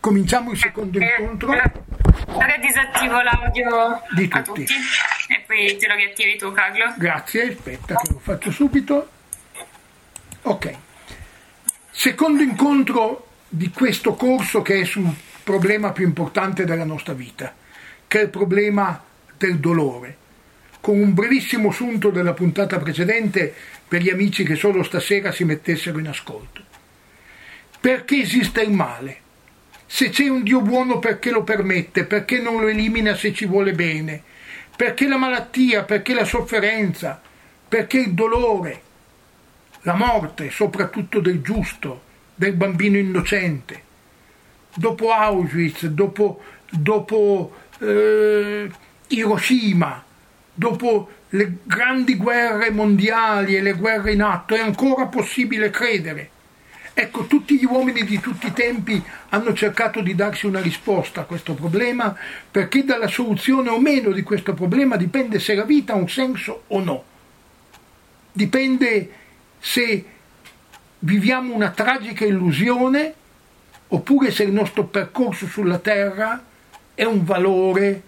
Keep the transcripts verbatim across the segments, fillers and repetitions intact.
Cominciamo il secondo eh, incontro. Ora disattivo l'audio di a tutti. tutti e poi te lo riattivi tu, Carlo. Grazie, aspetta che lo faccio subito. Ok. Secondo incontro di questo corso che è sul problema più importante della nostra vita, che è il problema del dolore. Con un brevissimo sunto della puntata precedente per gli amici che solo stasera si mettessero in ascolto. Perché esiste il male? Se c'è un Dio buono, perché lo permette? Perché non lo elimina se ci vuole bene? Perché la malattia? Perché la sofferenza? Perché il dolore? La morte, soprattutto del giusto, del bambino innocente? Dopo Auschwitz, dopo, dopo eh, Hiroshima, dopo le grandi guerre mondiali e le guerre in atto, è ancora possibile credere. Ecco, tutti gli uomini di tutti i tempi hanno cercato di darsi una risposta a questo problema, perché dalla soluzione o meno di questo problema dipende se la vita ha un senso o no. Dipende se viviamo una tragica illusione oppure se il nostro percorso sulla terra è un valore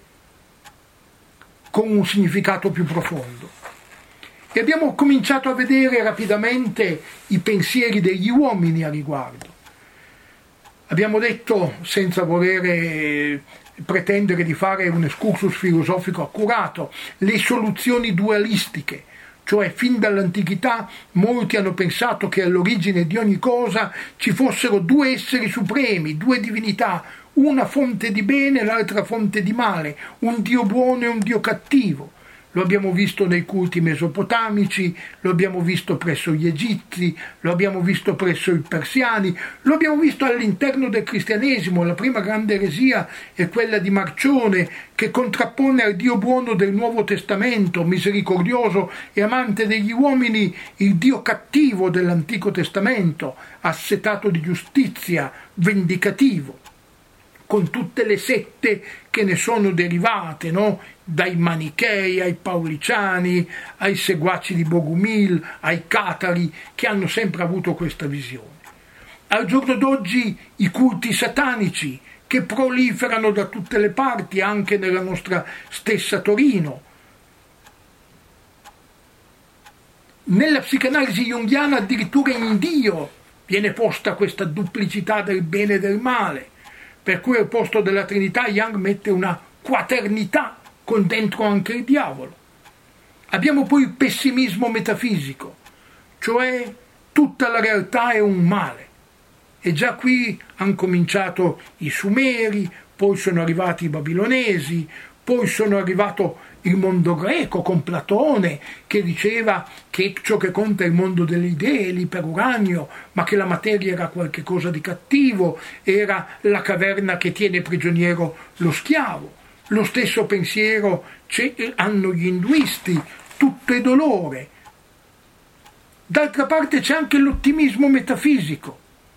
con un significato più profondo. E abbiamo cominciato a vedere rapidamente i pensieri degli uomini a riguardo. Abbiamo detto, senza volere pretendere di fare un excursus filosofico accurato, le soluzioni dualistiche, cioè fin dall'antichità molti hanno pensato che all'origine di ogni cosa ci fossero due esseri supremi, due divinità, una fonte di bene e l'altra fonte di male, un Dio buono e un Dio cattivo. Lo abbiamo visto nei culti mesopotamici, lo abbiamo visto presso gli egizi, lo abbiamo visto presso i persiani, lo abbiamo visto all'interno del cristianesimo. La prima grande eresia è quella di Marcione, che contrappone al Dio buono del Nuovo Testamento, misericordioso e amante degli uomini, il Dio cattivo dell'Antico Testamento, assetato di giustizia, vendicativo, con tutte le sette che ne sono derivate, no? Dai manichei ai pauliciani, ai seguaci di Bogumil, ai catari, che hanno sempre avuto questa visione. Al giorno d'oggi i culti satanici, che proliferano da tutte le parti, anche nella nostra stessa Torino. Nella psicanalisi junghiana addirittura in Dio viene posta questa duplicità del bene e del male, per cui al posto della Trinità Jung mette una quaternità con dentro anche il diavolo. Abbiamo poi il pessimismo metafisico, cioè tutta la realtà è un male. E già qui hanno cominciato i Sumeri, poi sono arrivati i Babilonesi, poi sono arrivato il mondo greco con Platone, che diceva che ciò che conta è il mondo delle idee, l'iperuranio, ma che la materia era qualche cosa di cattivo, era la caverna che tiene prigioniero lo schiavo. Lo stesso pensiero hanno gli induisti, tutto è dolore. D'altra parte c'è anche l'ottimismo metafisico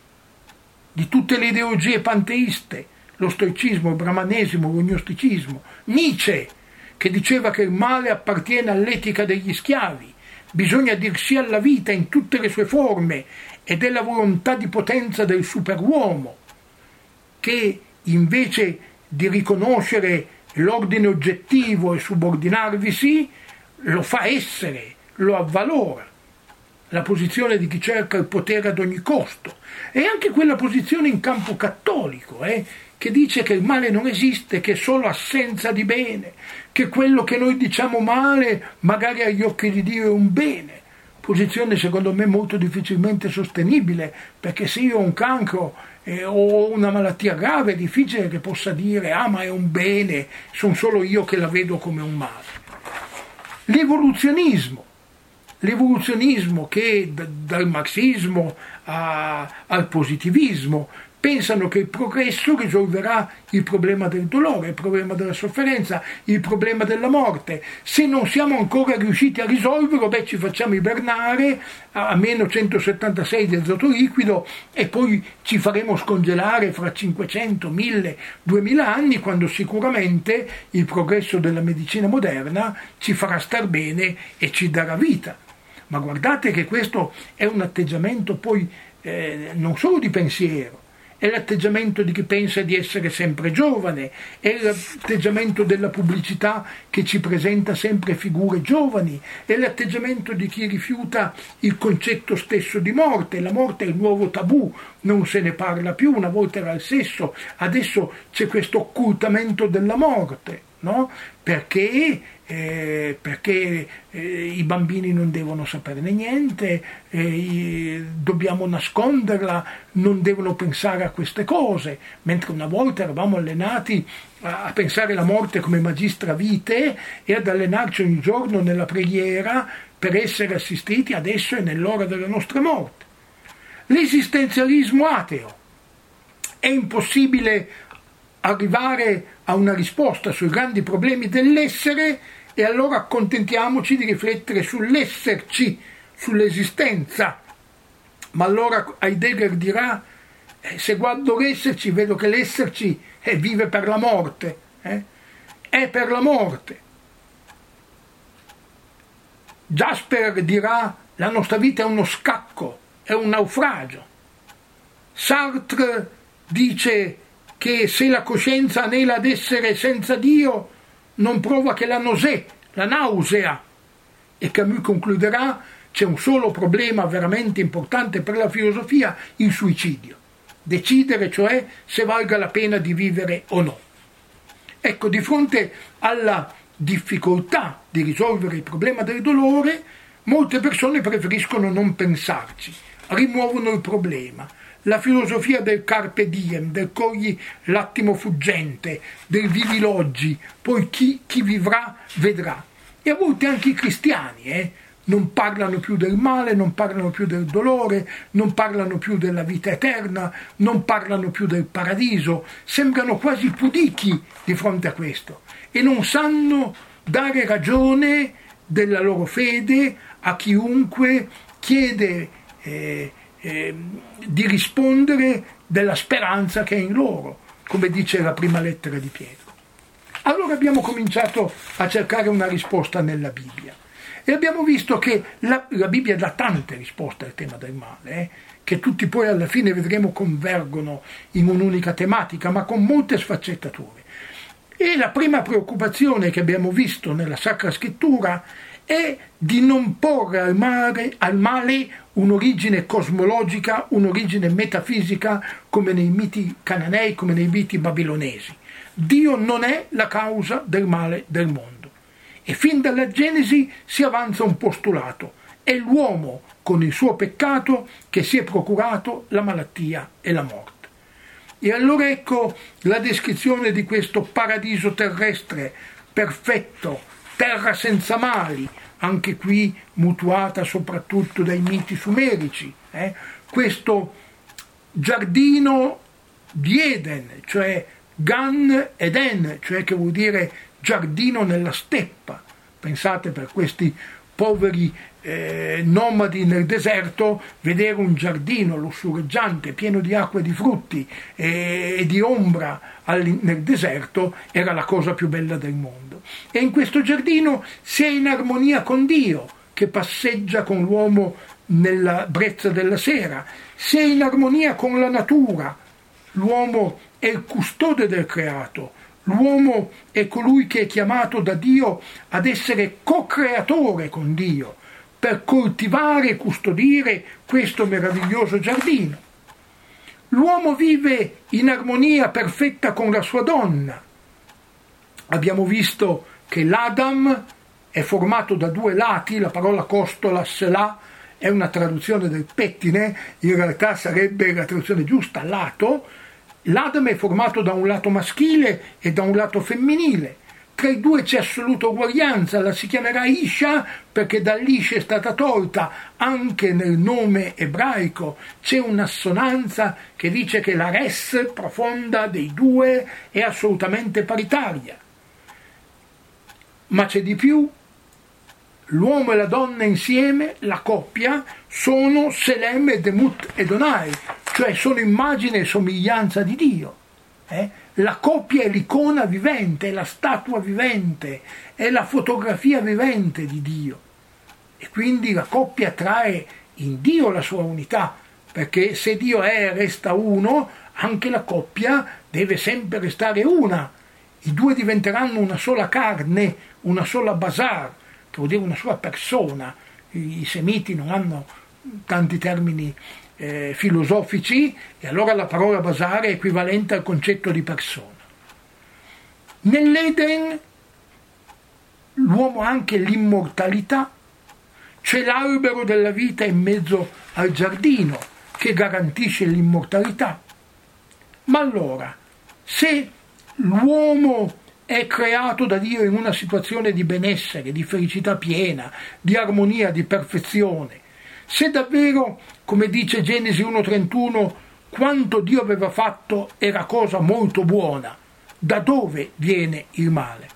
di tutte le ideologie panteiste, lo stoicismo, il brahmanesimo, lo gnosticismo. Nietzsche, che diceva che il male appartiene all'etica degli schiavi, bisogna dir sì alla vita in tutte le sue forme ed è la volontà di potenza del superuomo, che invece di riconoscere l'ordine oggettivo e subordinarvisi, lo fa essere, lo avvalora. La posizione di chi cerca il potere ad ogni costo. E anche quella posizione in campo cattolico, eh, che dice che il male non esiste, che è solo assenza di bene, che quello che noi diciamo male magari agli occhi di Dio è un bene. Posizione secondo me molto difficilmente sostenibile, perché se io ho un cancro eh, o una malattia grave è difficile che possa dire ah ma è un bene, sono solo io che la vedo come un male. L'evoluzionismo. L'evoluzionismo che d- dal marxismo a, al positivismo pensano che il progresso risolverà il problema del dolore, il problema della sofferenza, il problema della morte. Se non siamo ancora riusciti a risolverlo, beh, ci facciamo ibernare a meno centosettantasei di azoto liquido e poi ci faremo scongelare fra cinquecento, mille, duemila anni, quando sicuramente il progresso della medicina moderna ci farà star bene e ci darà vita. Ma guardate che questo è un atteggiamento poi eh, non solo di pensiero, è l'atteggiamento di chi pensa di essere sempre giovane, è l'atteggiamento della pubblicità che ci presenta sempre figure giovani, è l'atteggiamento di chi rifiuta il concetto stesso di morte. La morte è il nuovo tabù, non se ne parla più, una volta era il sesso, adesso c'è questo occultamento della morte, no? Perché, eh, perché eh, i bambini non devono saperne niente, eh, dobbiamo nasconderla, non devono pensare a queste cose, mentre una volta eravamo allenati a, a pensare alla morte come magistra vitae e ad allenarci ogni giorno nella preghiera per essere assistiti adesso e nell'ora della nostra morte. L'esistenzialismo ateo. È impossibile arrivare a una risposta sui grandi problemi dell'essere e allora accontentiamoci di riflettere sull'esserci, sull'esistenza. Ma allora Heidegger dirà, eh, se guardo l'esserci vedo che l'esserci eh, vive per la morte, eh? è per la morte. Jasper dirà, la nostra vita è uno scacco, è un naufragio. Sartre dice che se la coscienza anela ad essere senza Dio non prova che la nausea, la nausea. E Camus concluderà, c'è un solo problema veramente importante per la filosofia, il suicidio. Decidere cioè se valga la pena di vivere o no. Ecco, di fronte alla difficoltà di risolvere il problema del dolore, molte persone preferiscono non pensarci, rimuovono il problema. La filosofia del carpe diem, del cogli l'attimo fuggente, del vivi l'oggi, poi chi, chi vivrà vedrà. E a volte anche i cristiani eh, non parlano più del male, non parlano più del dolore, non parlano più della vita eterna, non parlano più del paradiso, sembrano quasi pudichi di fronte a questo e non sanno dare ragione della loro fede a chiunque chiede eh, Eh, di rispondere della speranza che è in loro, come dice la prima lettera di Pietro. Allora abbiamo cominciato a cercare una risposta nella Bibbia e abbiamo visto che la, la Bibbia dà tante risposte al tema del male, eh, che tutti poi alla fine vedremo convergono in un'unica tematica, ma con molte sfaccettature. E la prima preoccupazione che abbiamo visto nella Sacra Scrittura è di non porre al male, al male un'origine cosmologica, un'origine metafisica come nei miti cananei, come nei miti babilonesi. Dio non è la causa del male del mondo. E fin dalla Genesi si avanza un postulato: è l'uomo con il suo peccato che si è procurato la malattia e la morte. E allora ecco la descrizione di questo paradiso terrestre perfetto, terra senza mali, anche qui mutuata soprattutto dai miti sumerici, eh? questo giardino di Eden, cioè Gan Eden, cioè che vuol dire giardino nella steppa. Pensate, per questi poveri eh, nomadi nel deserto, vedere un giardino lussureggiante, pieno di acqua e di frutti e, e di ombra nel deserto era la cosa più bella del mondo. E in questo giardino si è in armonia con Dio, che passeggia con l'uomo nella brezza della sera, si è in armonia con la natura. L'uomo è il custode del creato, l'uomo è colui che è chiamato da Dio ad essere co-creatore con Dio, per coltivare e custodire questo meraviglioso giardino. L'uomo vive in armonia perfetta con la sua donna. Abbiamo visto che l'Adam è formato da due lati, la parola costola, selah, è una traduzione del pettine, in realtà sarebbe la traduzione giusta, lato. L'Adam è formato da un lato maschile e da un lato femminile. Tra i due c'è assoluta uguaglianza, la si chiamerà Isha perché dall'Isha è stata tolta. Anche nel nome ebraico c'è un'assonanza che dice che la res profonda dei due è assolutamente paritaria. Ma c'è di più, l'uomo e la donna insieme, la coppia, sono Selem e Demut e Donai, cioè sono immagine e somiglianza di Dio. Eh? La coppia è l'icona vivente, è la statua vivente, è la fotografia vivente di Dio. E quindi la coppia trae in Dio la sua unità, perché se Dio è e resta uno, anche la coppia deve sempre restare una. I due diventeranno una sola carne, una sola basar, che vuol dire una sola persona. I, i semiti non hanno tanti termini eh, filosofici, e allora la parola basar è equivalente al concetto di persona. Nell'Eden l'uomo ha anche l'immortalità, c'è l'albero della vita in mezzo al giardino che garantisce l'immortalità. Ma allora, se l'uomo è creato da Dio in una situazione di benessere, di felicità piena, di armonia, di perfezione, se davvero, come dice Genesi uno trentuno, quanto Dio aveva fatto era cosa molto buona, da dove viene il male?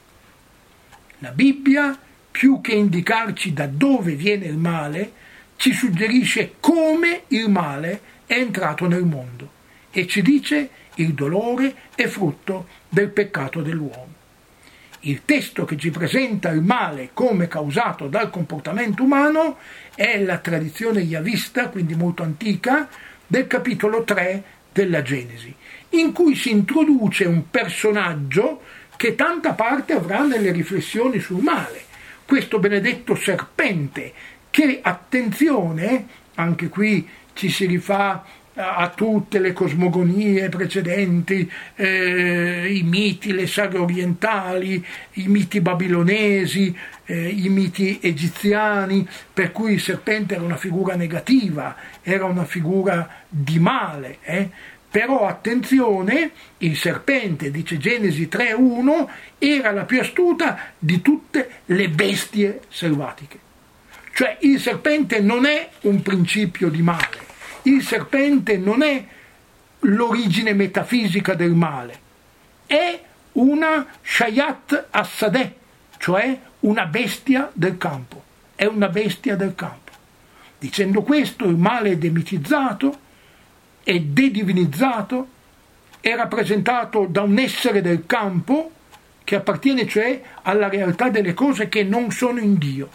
La Bibbia, più che indicarci da dove viene il male, ci suggerisce come il male è entrato nel mondo e ci dice il dolore è frutto del peccato dell'uomo. Il testo che ci presenta il male come causato dal comportamento umano è la tradizione yavista, quindi molto antica, del capitolo tre della Genesi, in cui si introduce un personaggio che tanta parte avrà nelle riflessioni sul male, questo benedetto serpente che, attenzione, anche qui ci si rifà a tutte le cosmogonie precedenti, eh, i miti, le saghe orientali, i miti babilonesi, eh, i miti egiziani, per cui il serpente era una figura negativa, era una figura di male, eh? Però attenzione, il serpente, dice Genesi tre uno, era la più astuta di tutte le bestie selvatiche. Cioè il serpente non è un principio di male, il serpente non è l'origine metafisica del male, è una Shayat Assadeh, cioè una bestia del campo, è una bestia del campo. Dicendo questo, il male è demitizzato, è dedivinizzato, è rappresentato da un essere del campo che appartiene cioè alla realtà delle cose che non sono in Dio.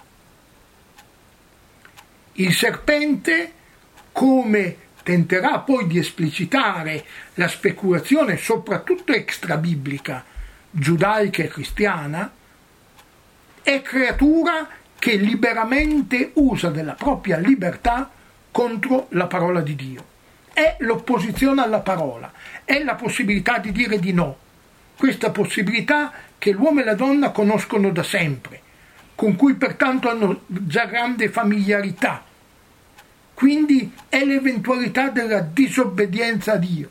Il serpente, come tenterà poi di esplicitare la speculazione soprattutto extrabiblica, giudaica e cristiana, è creatura che liberamente usa della propria libertà contro la parola di Dio. È l'opposizione alla parola, è la possibilità di dire di no, questa possibilità che l'uomo e la donna conoscono da sempre, con cui pertanto hanno già grande familiarità. Quindi è l'eventualità della disobbedienza a Dio.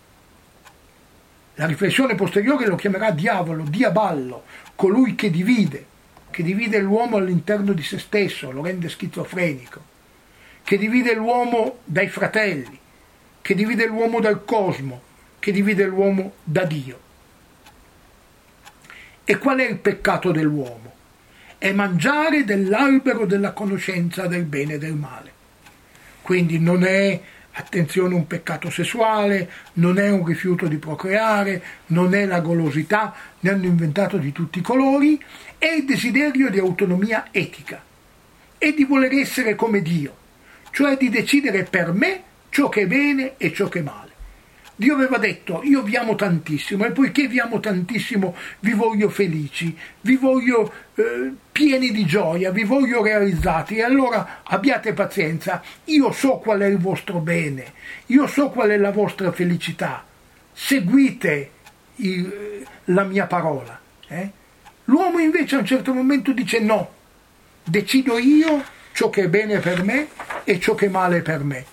La riflessione posteriore lo chiamerà diavolo, diaballo, colui che divide, che divide l'uomo all'interno di se stesso, lo rende schizofrenico, che divide l'uomo dai fratelli, che divide l'uomo dal cosmo, che divide l'uomo da Dio. E qual è il peccato dell'uomo? È mangiare dell'albero della conoscenza del bene e del male. Quindi non è, attenzione, un peccato sessuale, non è un rifiuto di procreare, non è la golosità, ne hanno inventato di tutti i colori, è il desiderio di autonomia etica e di voler essere come Dio, cioè di decidere per me ciò che è bene e ciò che è male. Dio aveva detto: io vi amo tantissimo e poiché vi amo tantissimo vi voglio felici, vi voglio eh, pieni di gioia, vi voglio realizzati, e allora abbiate pazienza, io so qual è il vostro bene, io so qual è la vostra felicità, seguite il, la mia parola. Eh? L'uomo invece a un certo momento dice no, decido io ciò che è bene per me e ciò che è male per me.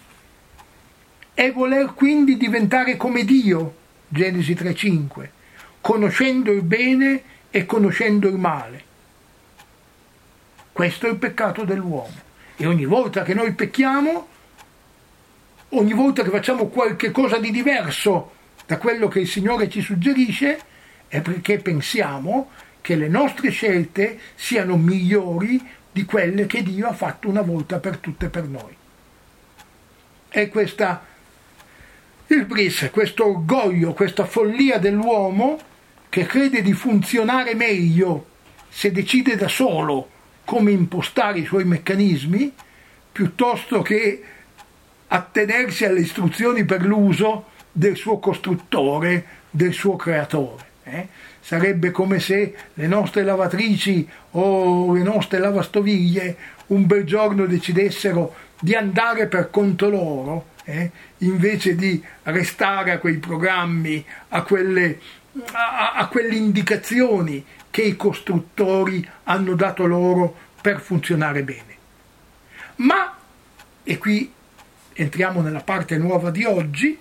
È voler quindi diventare come Dio, Genesi tre cinque, conoscendo il bene e conoscendo il male. Questo è il peccato dell'uomo. E ogni volta che noi pecchiamo, ogni volta che facciamo qualche cosa di diverso da quello che il Signore ci suggerisce, è perché pensiamo che le nostre scelte siano migliori di quelle che Dio ha fatto una volta per tutte per noi. E questa il bris, questo orgoglio, questa follia dell'uomo che crede di funzionare meglio se decide da solo come impostare i suoi meccanismi, piuttosto che attenersi alle istruzioni per l'uso del suo costruttore, del suo creatore. Eh? Sarebbe come se le nostre lavatrici o le nostre lavastoviglie un bel giorno decidessero di andare per conto loro, eh? invece di restare a quei programmi, a quelle, a, a quelle indicazioni che i costruttori hanno dato loro per funzionare bene. Ma, e qui entriamo nella parte nuova di oggi,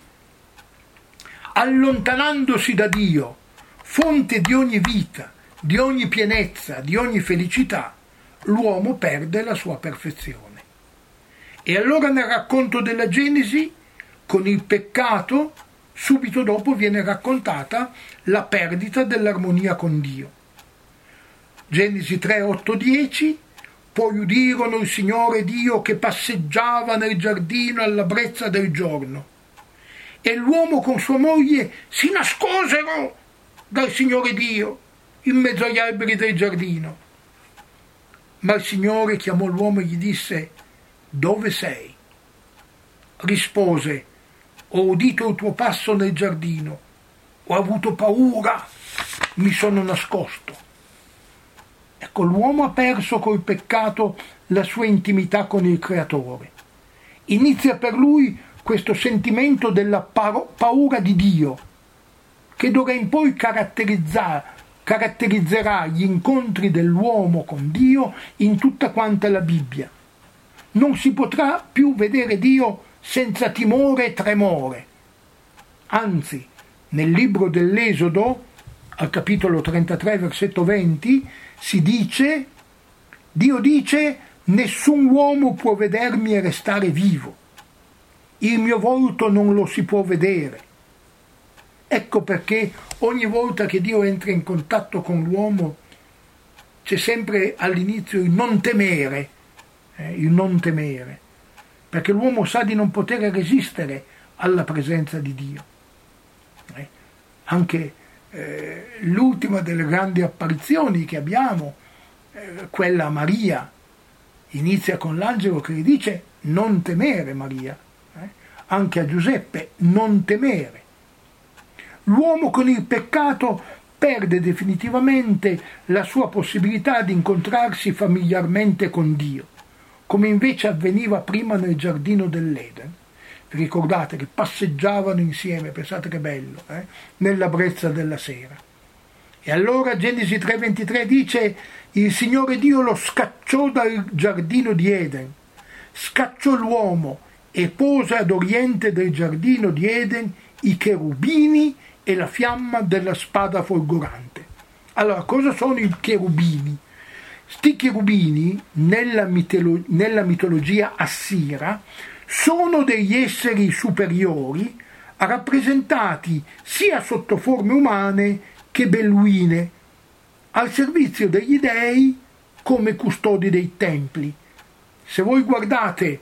allontanandosi da Dio, fonte di ogni vita, di ogni pienezza, di ogni felicità, l'uomo perde la sua perfezione. E allora nel racconto della Genesi, con il peccato, subito dopo viene raccontata la perdita dell'armonia con Dio. Genesi tre, otto, dieci, poi udirono il Signore Dio che passeggiava nel giardino alla brezza del giorno, e l'uomo con sua moglie si nascosero dal Signore Dio in mezzo agli alberi del giardino. Ma il Signore chiamò l'uomo e gli disse: dove sei? Rispose: ho udito il tuo passo nel giardino, ho avuto paura, mi sono nascosto. Ecco, l'uomo ha perso col peccato la sua intimità con il Creatore. Inizia per lui questo sentimento della paura di Dio, che d'ora in poi caratterizzerà, caratterizzerà gli incontri dell'uomo con Dio in tutta quanta la Bibbia. Non si potrà più vedere Dio senza timore e tremore. Anzi, nel libro dell'Esodo, al capitolo trentatré, versetto venti, si dice, Dio dice: nessun uomo può vedermi e restare vivo. Il mio volto non lo si può vedere. Ecco perché ogni volta che Dio entra in contatto con l'uomo c'è sempre all'inizio il non temere, eh, il non temere, perché l'uomo sa di non poter resistere alla presenza di Dio. Eh, anche eh, l'ultima delle grandi apparizioni che abbiamo, eh, quella a Maria, inizia con l'angelo che gli dice: non temere, Maria. Eh, anche a Giuseppe: non temere. L'uomo con il peccato perde definitivamente la sua possibilità di incontrarsi familiarmente con Dio, come invece avveniva prima nel giardino dell'Eden. Vi ricordate che passeggiavano insieme, pensate che bello, eh? nella brezza della sera. E allora Genesi tre ventitré dice: il Signore Dio lo scacciò dal giardino di Eden, scacciò l'uomo e pose ad oriente del giardino di Eden i cherubini e la fiamma della spada folgorante. Allora, cosa sono i cherubini? Sti cherubini, nella, mitolo- nella mitologia assira, sono degli esseri superiori rappresentati sia sotto forme umane che belluine, al servizio degli dei come custodi dei templi. Se voi guardate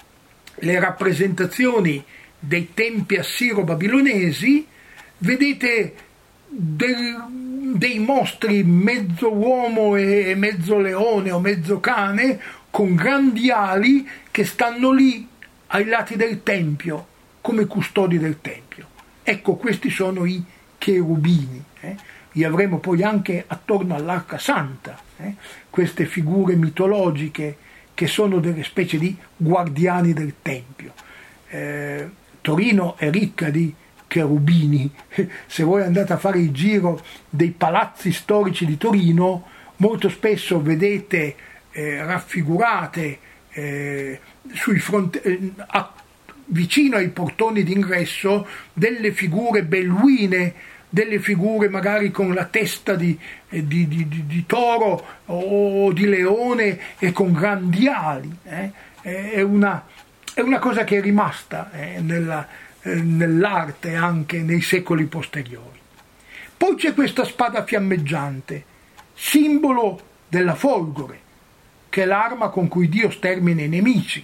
le rappresentazioni dei tempi assiro-babilonesi, vedete del, dei mostri mezzo uomo e mezzo leone o mezzo cane con grandi ali che stanno lì ai lati del tempio come custodi del tempio. Ecco, questi sono i cherubini. Eh? Li avremo poi anche attorno all'Arca Santa, eh? queste figure mitologiche che sono delle specie di guardiani del tempio. Eh, Torino è ricca di cherubini. Se voi andate a fare il giro dei palazzi storici di Torino, molto spesso vedete eh, raffigurate eh, sui fronte, eh, a, vicino ai portoni d'ingresso delle figure belluine, delle figure magari con la testa di, eh, di, di, di, di toro o di leone e con grandi ali. Eh? È, una, è una cosa che è rimasta eh, nella nell'arte anche nei secoli posteriori. Poi c'è questa spada fiammeggiante, simbolo della folgore, che è l'arma con cui Dio stermina i nemici.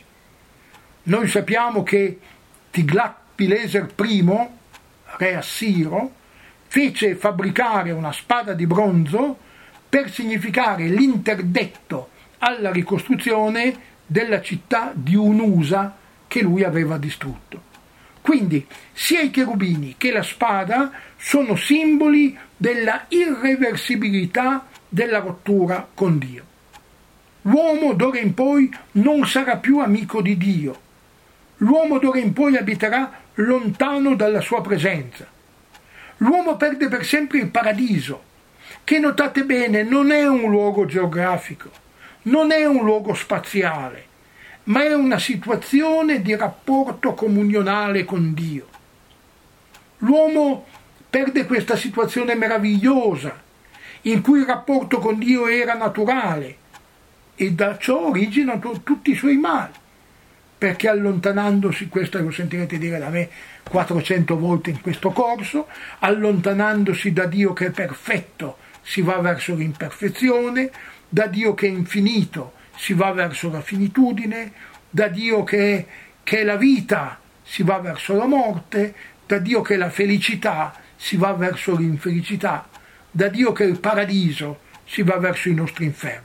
Noi sappiamo che Tiglat-Pileser I, re assiro, fece fabbricare una spada di bronzo per significare l'interdetto alla ricostruzione della città di Unusa che lui aveva distrutto. Quindi sia i cherubini che la spada sono simboli della irreversibilità della rottura con Dio. L'uomo d'ora in poi non sarà più amico di Dio. L'uomo d'ora in poi abiterà lontano dalla sua presenza. L'uomo perde per sempre il paradiso, che, notate bene, non è un luogo geografico, non è un luogo spaziale, ma è una situazione di rapporto comunionale con Dio. L'uomo perde questa situazione meravigliosa, in cui il rapporto con Dio era naturale, e da ciò originano tutti i suoi mali, perché allontanandosi, questo lo sentirete dire da me quattrocento volte in questo corso, allontanandosi da Dio che è perfetto si va verso l'imperfezione, da Dio che è infinito si va verso la finitudine, da Dio che è, che è la vita si va verso la morte, da Dio che è la felicità si va verso l'infelicità, da Dio che è il paradiso si va verso i nostri inferni.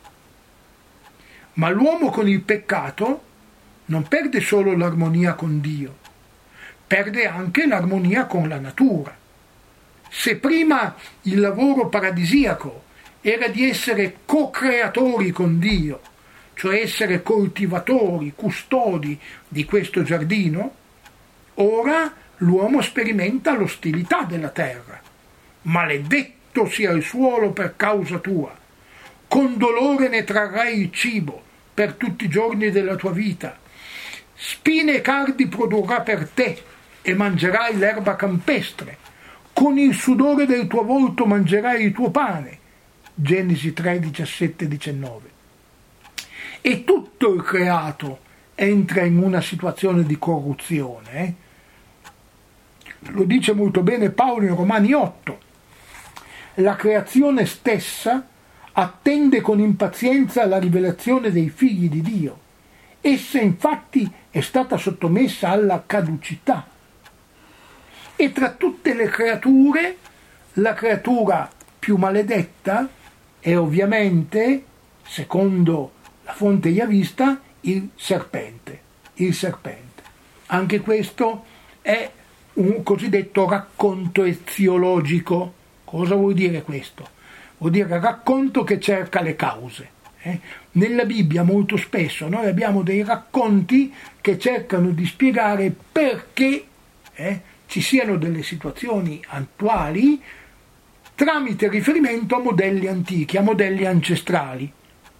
Ma l'uomo con il peccato non perde solo l'armonia con Dio, perde anche l'armonia con la natura. Se prima il lavoro paradisiaco era di essere co-creatori con Dio, cioè essere coltivatori, custodi di questo giardino, ora l'uomo sperimenta l'ostilità della terra. Maledetto sia il suolo per causa tua, con dolore ne trarrai il cibo per tutti i giorni della tua vita. Spine e cardi produrrà per te e mangerai l'erba campestre. Con il sudore del tuo volto mangerai il tuo pane. Genesi tre, diciassette, diciannove. E tutto il creato entra in una situazione di corruzione. Eh? Lo dice molto bene Paolo in Romani otto. La creazione stessa attende con impazienza la rivelazione dei figli di Dio. Essa infatti è stata sottomessa alla caducità. E tra tutte le creature, la creatura più maledetta è ovviamente, secondo la fonte Yavista, il serpente. Il serpente. Anche questo è un cosiddetto racconto eziologico. Cosa vuol dire questo? Vuol dire racconto che cerca le cause. Eh? Nella Bibbia molto spesso noi abbiamo dei racconti che cercano di spiegare perché eh, ci siano delle situazioni attuali tramite riferimento a modelli antichi, a modelli ancestrali.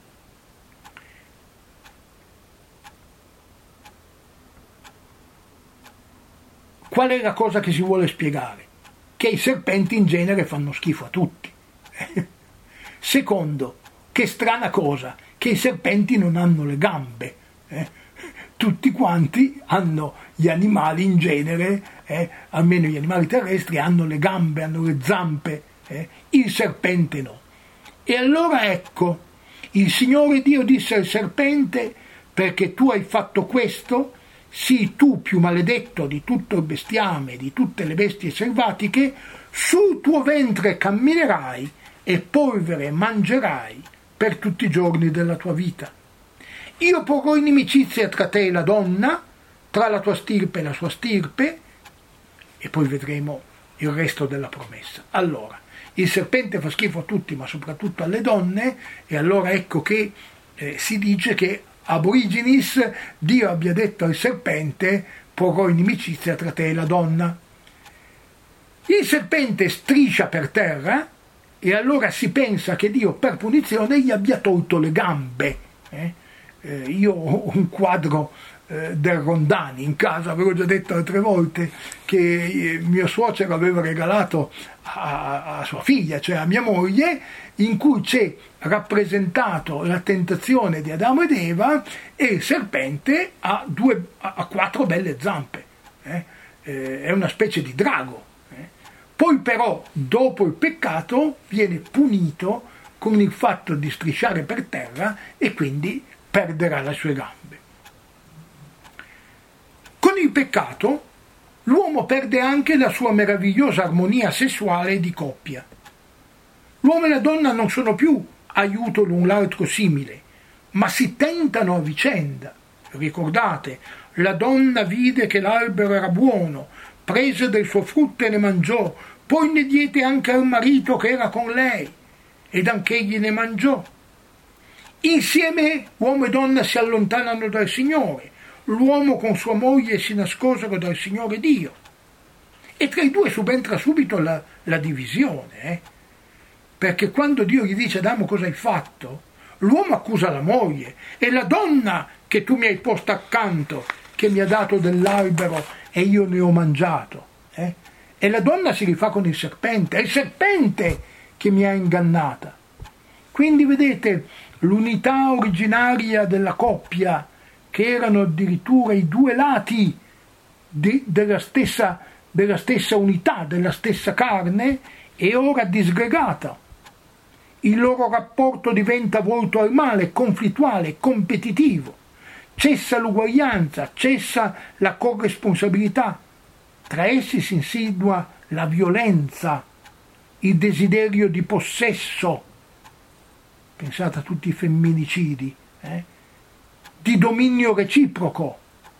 Qual è la cosa che si vuole spiegare? Che i serpenti in genere fanno schifo a tutti. Secondo, che strana cosa, che i serpenti non hanno le gambe. Eh? Tutti quanti hanno, gli animali in genere, eh, almeno gli animali terrestri, hanno le gambe, hanno le zampe, eh? Il serpente no. E allora ecco, il Signore Dio disse al serpente: perché tu hai fatto questo, sii tu più maledetto di tutto il bestiame, di tutte le bestie selvatiche, sul tuo ventre camminerai e polvere mangerai per tutti i giorni della tua vita. Io porrò inimicizia tra te e la donna, tra la tua stirpe e la sua stirpe, e poi vedremo il resto della promessa. Allora, il serpente fa schifo a tutti, ma soprattutto alle donne, e allora ecco che eh, si dice che ab originis Dio abbia detto al serpente: porrò inimicizia tra te e la donna. Il serpente striscia per terra e allora si pensa che Dio per punizione gli abbia tolto le gambe. Eh? Eh, io ho un quadro eh, del Rondani in casa, avevo già detto altre volte che eh, mio suocero aveva regalato a, a sua figlia, cioè a mia moglie, in cui c'è rappresentato la tentazione di Adamo ed Eva e il serpente ha, due, ha quattro belle zampe, eh? Eh, è una specie di drago. Poi però, dopo il peccato, viene punito con il fatto di strisciare per terra e quindi perderà le sue gambe. Con il peccato, l'uomo perde anche la sua meravigliosa armonia sessuale e di coppia. L'uomo e la donna non sono più aiuto l'un l'altro simile, ma si tentano a vicenda. Ricordate, La donna vide che l'albero era buono, prese del suo frutto e ne mangiò, poi ne diede anche al marito che era con lei, ed anch'egli ne mangiò. Insieme uomo e donna si allontanano dal Signore, l'uomo con sua moglie si nascosero dal Signore Dio. E tra i due subentra subito la, la divisione, eh? Perché quando Dio gli dice Adamo cosa hai fatto, l'uomo accusa la moglie, è la donna che tu mi hai posta accanto, che mi ha dato dell'albero e io ne ho mangiato. Eh? E la donna si rifà con il serpente, è il serpente che mi ha ingannata. Quindi vedete l'unità originaria della coppia, che erano addirittura i due lati di, della, stessa, della stessa unità, della stessa carne, è ora disgregata. Il loro rapporto diventa volto al male, conflittuale, competitivo. Cessa l'uguaglianza, cessa la corresponsabilità. Tra essi si insinua la violenza, il desiderio di possesso. Pensate a tutti i femminicidi, eh? Di dominio reciproco.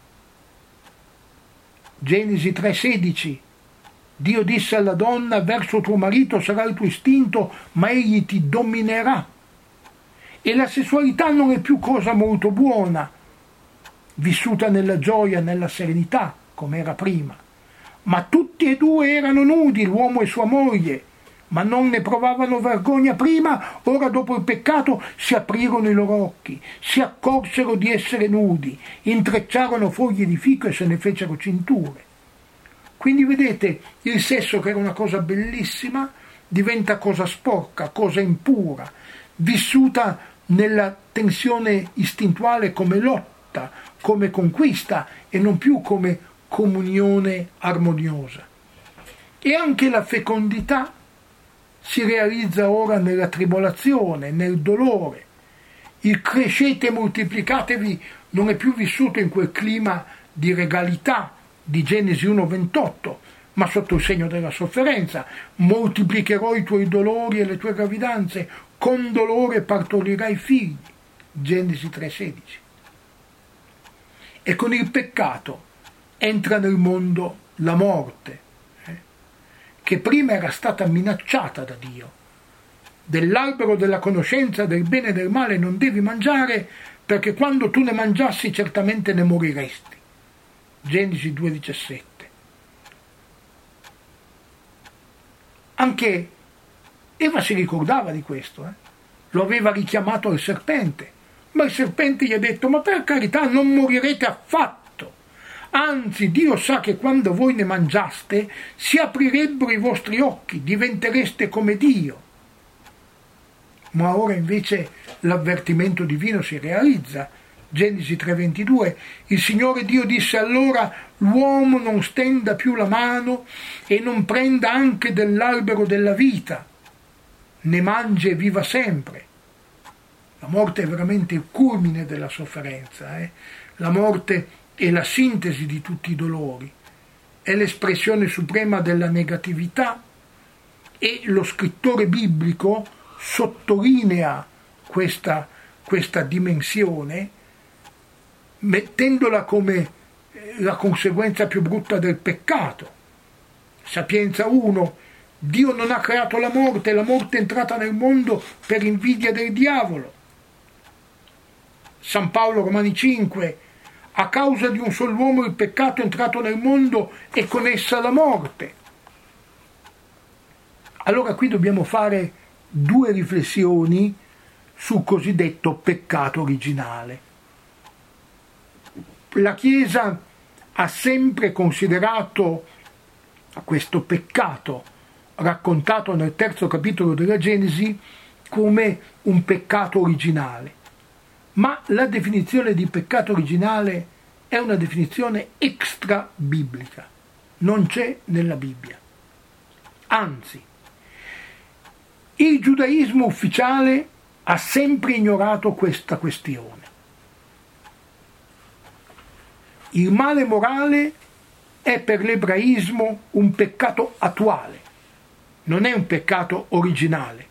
Genesi tre sedici. Dio disse alla donna: verso tuo marito sarà il tuo istinto, ma egli ti dominerà. E la sessualità non è più cosa molto buona, vissuta nella gioia, nella serenità, come era prima. Ma tutti e due erano nudi, l'uomo e sua moglie, ma non ne provavano vergogna prima, ora dopo il peccato si aprirono i loro occhi, si accorsero di essere nudi, intrecciarono foglie di fico e se ne fecero cinture. Quindi vedete, il sesso, che era una cosa bellissima, diventa cosa sporca, cosa impura, vissuta nella tensione istintuale come lotta, come conquista e non più come comunione armoniosa. E anche la fecondità si realizza ora nella tribolazione, nel dolore. Il crescete e moltiplicatevi non è più vissuto in quel clima di regalità di Genesi uno ventotto, ma sotto il segno della sofferenza. Moltiplicherò i tuoi dolori e le tue gravidanze, con dolore partorirai figli. Genesi tre sedici. E con il peccato entra nel mondo la morte, eh, che prima era stata minacciata da Dio. Dell'albero della conoscenza del bene e del male non devi mangiare, perché quando tu ne mangiassi certamente ne moriresti. Genesi due diciassette. Anche Eva si ricordava di questo, eh? Lo aveva richiamato al serpente, ma il serpente gli ha detto: ma per carità, non morirete affatto, anzi Dio sa che quando voi ne mangiaste si aprirebbero i vostri occhi, diventereste come Dio. Ma ora invece l'avvertimento divino si realizza. Genesi tre ventidue. Il Signore Dio disse allora: l'uomo non stenda più la mano e non prenda anche dell'albero della vita, ne mangi e viva sempre. La morte è veramente il culmine della sofferenza, eh? La morte è la sintesi di tutti i dolori, è l'espressione suprema della negatività, e lo scrittore biblico sottolinea questa, questa dimensione, mettendola come la conseguenza più brutta del peccato. Sapienza uno. Dio non ha creato la morte, la morte è entrata nel mondo per invidia del diavolo. San Paolo, Romani cinque. A causa di un solo uomo il peccato è entrato nel mondo e con essa la morte. Allora qui dobbiamo fare due riflessioni sul cosiddetto peccato originale. La Chiesa ha sempre considerato questo peccato raccontato nel terzo capitolo della Genesi come un peccato originale, ma la definizione di peccato originale è una definizione extra biblica, non c'è nella Bibbia. Anzi, il giudaismo ufficiale ha sempre ignorato questa questione. Il male morale è per l'ebraismo un peccato attuale, non è un peccato originale.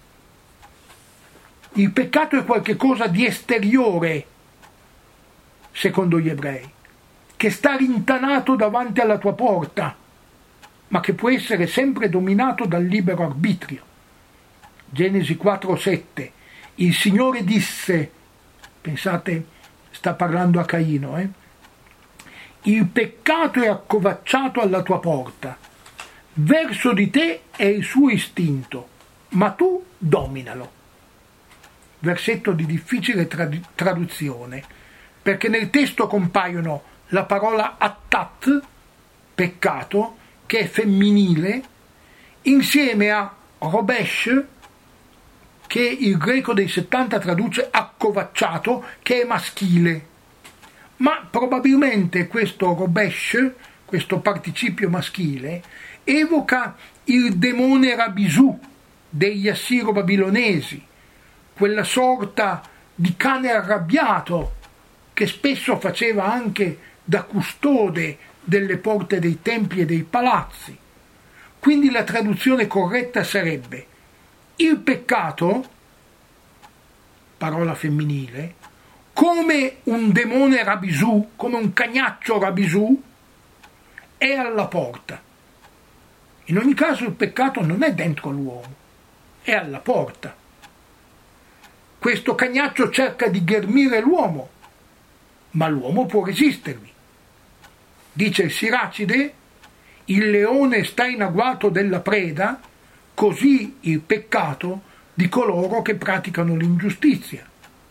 Il peccato è qualche cosa di esteriore, secondo gli ebrei, che sta rintanato davanti alla tua porta, ma che può essere sempre dominato dal libero arbitrio. Genesi quattro sette. Il Signore disse, pensate, sta parlando a Caino, eh? Il peccato è accovacciato alla tua porta, verso di te è il suo istinto, ma tu dominalo. Versetto di difficile trad- traduzione, perché nel testo compaiono la parola attat, peccato, che è femminile, insieme a robesh, che il greco dei settanta traduce accovacciato, che è maschile. Ma probabilmente questo robesh, questo participio maschile, evoca il demone Rabisu degli assiro-babilonesi, quella sorta di cane arrabbiato che spesso faceva anche da custode delle porte dei templi e dei palazzi. Quindi la traduzione corretta sarebbe: il peccato, parola femminile, come un demone Rabisu, come un cagnaccio Rabisu, è alla porta. In ogni caso il peccato non è dentro l'uomo, è alla porta. Questo cagnaccio cerca di ghermire l'uomo, ma l'uomo può resistervi. Dice il Siracide: il leone sta in agguato della preda, così il peccato di coloro che praticano l'ingiustizia.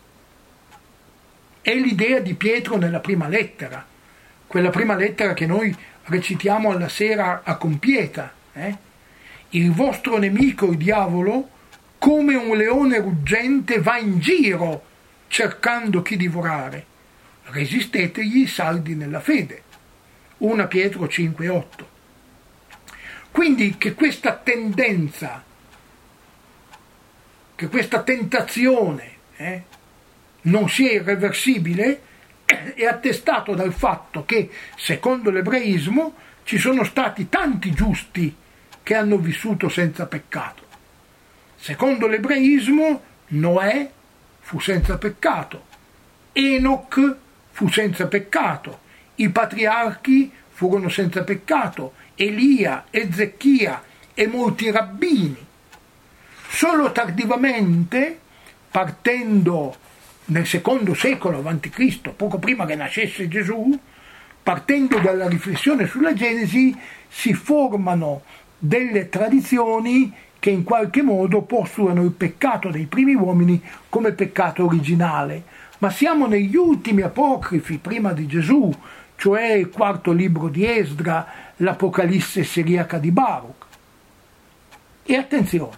È l'idea di Pietro nella prima lettera, quella prima lettera che noi recitiamo alla sera a compieta. Eh? Il vostro nemico, il diavolo, come un leone ruggente va in giro cercando chi divorare. Resistetegli saldi nella fede. prima Pietro cinque otto. Quindi che questa tendenza, che questa tentazione eh, non sia irreversibile è attestato dal fatto che, secondo l'ebraismo, ci sono stati tanti giusti che hanno vissuto senza peccato. Secondo l'ebraismo, Noè fu senza peccato, Enoch fu senza peccato, i patriarchi furono senza peccato, Elia, Ezechia e molti rabbini. Solo tardivamente, partendo nel secondo secolo avanti Cristo, poco prima che nascesse Gesù, partendo dalla riflessione sulla Genesi, si formano delle tradizioni che in qualche modo postulano il peccato dei primi uomini come peccato originale. Ma siamo negli ultimi apocrifi prima di Gesù, cioè il quarto libro di Esdra, l'Apocalisse siriaca di Baruch. E attenzione,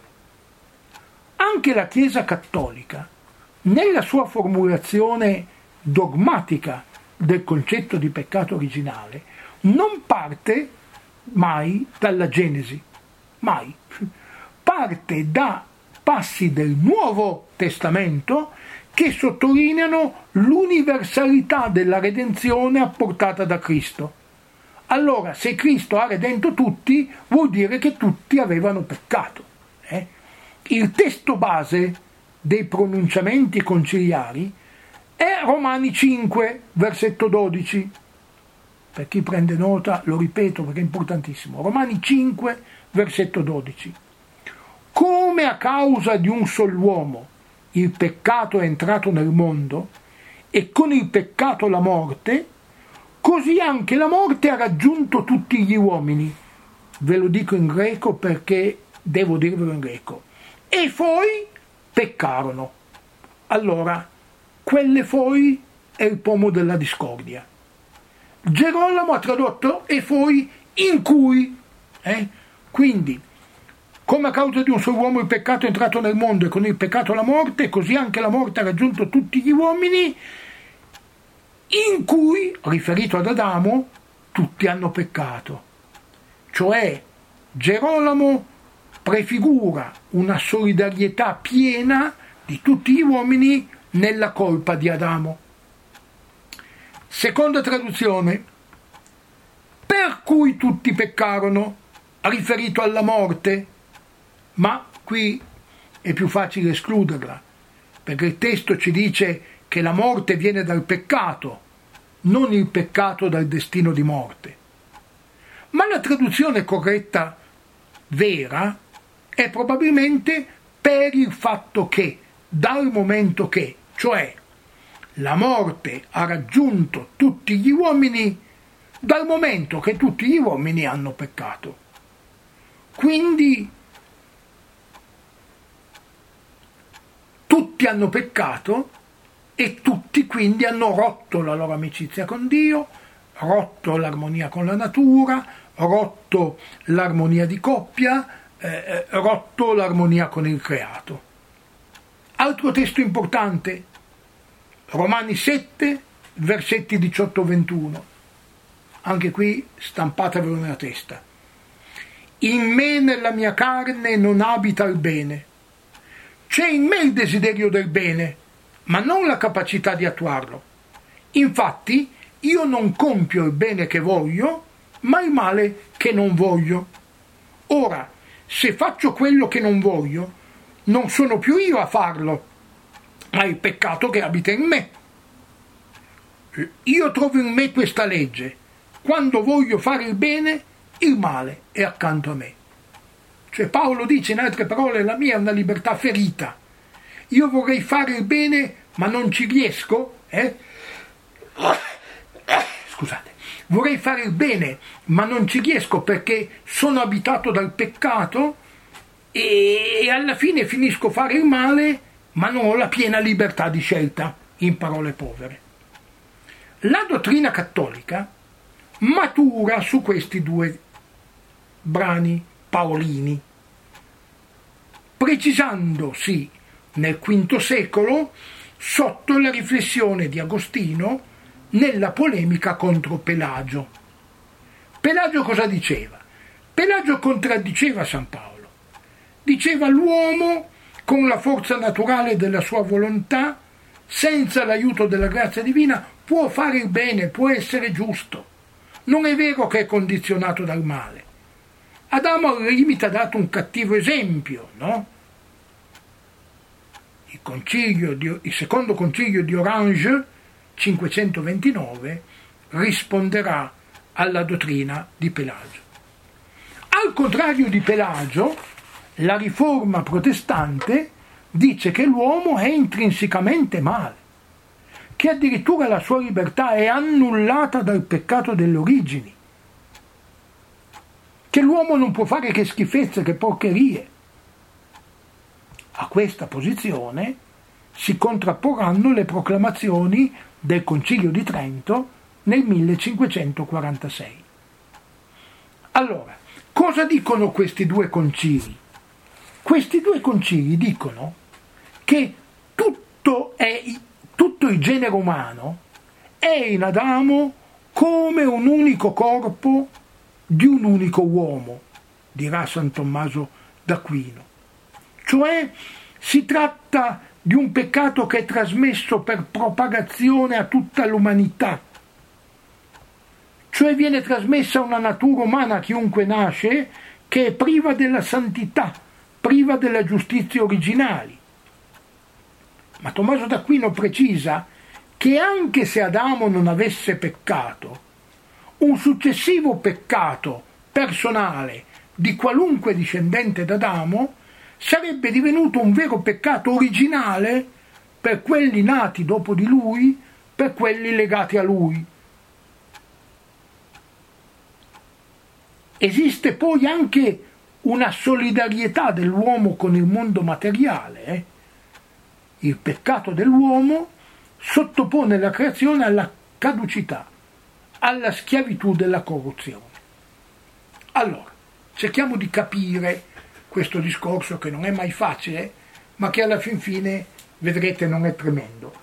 anche la Chiesa cattolica, nella sua formulazione dogmatica del concetto di peccato originale, non parte mai dalla Genesi, mai. Parte da passi del Nuovo Testamento che sottolineano l'universalità della redenzione apportata da Cristo. Allora, se Cristo ha redento tutti, vuol dire che tutti avevano peccato. Eh? Il testo base dei pronunciamenti conciliari è Romani cinque, versetto dodici. Per chi prende nota, lo ripeto perché è importantissimo. Romani cinque, versetto dodici. Come a causa di un sol'uomo il peccato è entrato nel mondo e con il peccato la morte, così anche la morte ha raggiunto tutti gli uomini. Ve lo dico in greco perché devo dirvelo in greco. E poi peccarono. Allora, quelle poi è il pomo della discordia. Gerolamo ha tradotto e poi in cui. Eh? Quindi, come a causa di un solo uomo il peccato è entrato nel mondo e con il peccato la morte, così anche la morte ha raggiunto tutti gli uomini, in cui, riferito ad Adamo, tutti hanno peccato. Cioè, Gerolamo prefigura una solidarietà piena di tutti gli uomini nella colpa di Adamo. Seconda traduzione, per cui tutti peccarono, riferito alla morte, ma qui è più facile escluderla, perché il testo ci dice che la morte viene dal peccato, non il peccato dal destino di morte. Ma la traduzione corretta, vera, è probabilmente per il fatto che, dal momento che, cioè la morte ha raggiunto tutti gli uomini, dal momento che tutti gli uomini hanno peccato. Quindi tutti hanno peccato e tutti quindi hanno rotto la loro amicizia con Dio, rotto l'armonia con la natura, rotto l'armonia di coppia, eh, rotto l'armonia con il creato. Altro testo importante, Romani sette, versetti diciotto ventuno. Anche qui stampatevelo nella testa. In me, nella mia carne, non abita il bene. C'è in me il desiderio del bene, ma non la capacità di attuarlo. Infatti, io non compio il bene che voglio, ma il male che non voglio. Ora, se faccio quello che non voglio, non sono più io a farlo, ma il peccato che abita in me. Io trovo in me questa legge: quando voglio fare il bene, il male è accanto a me. Cioè Paolo dice, in altre parole, la mia è una libertà ferita. Io vorrei fare il bene, ma non ci riesco, eh? Scusate. Vorrei fare il bene, ma non ci riesco perché sono abitato dal peccato e alla fine finisco a fare il male, ma non ho la piena libertà di scelta, in parole povere. La dottrina cattolica matura su questi due brani paolini, precisandosi nel quinto secolo sotto la riflessione di Agostino nella polemica contro Pelagio. Pelagio cosa diceva? Pelagio contraddiceva San Paolo. Diceva: l'uomo, con la forza naturale della sua volontà, senza l'aiuto della grazia divina, può fare il bene, può essere giusto. Non è vero che è condizionato dal male. Adamo al limite ha dato un cattivo esempio, no? Il, concilio di, il secondo concilio di Orange, cinquecentoventinove, risponderà alla dottrina di Pelagio. Al contrario di Pelagio, la riforma protestante dice che l'uomo è intrinsecamente male, che addirittura la sua libertà è annullata dal peccato delle origini, che l'uomo non può fare che schifezze, che porcherie. A questa posizione si contrapporranno le proclamazioni del Concilio di Trento nel millecinquecentoquarantasei. Allora, cosa dicono questi due concili? Questi due concili dicono che tutto, è, tutto il genere umano è in Adamo come un unico corpo di un unico uomo, dirà San Tommaso d'Aquino. Cioè si tratta di un peccato che è trasmesso per propagazione a tutta l'umanità, cioè viene trasmessa una natura umana a chiunque nasce che è priva della santità, priva della giustizia originali. Ma Tommaso d'Aquino precisa che anche se Adamo non avesse peccato, un successivo peccato personale di qualunque discendente d'Adamo sarebbe divenuto un vero peccato originale per quelli nati dopo di lui, per quelli legati a lui. Esiste poi anche una solidarietà dell'uomo con il mondo materiale. Eh? Il peccato dell'uomo sottopone la creazione alla caducità, alla schiavitù della corruzione. Allora, cerchiamo di capire questo discorso che non è mai facile, ma che alla fin fine, vedrete, non è tremendo.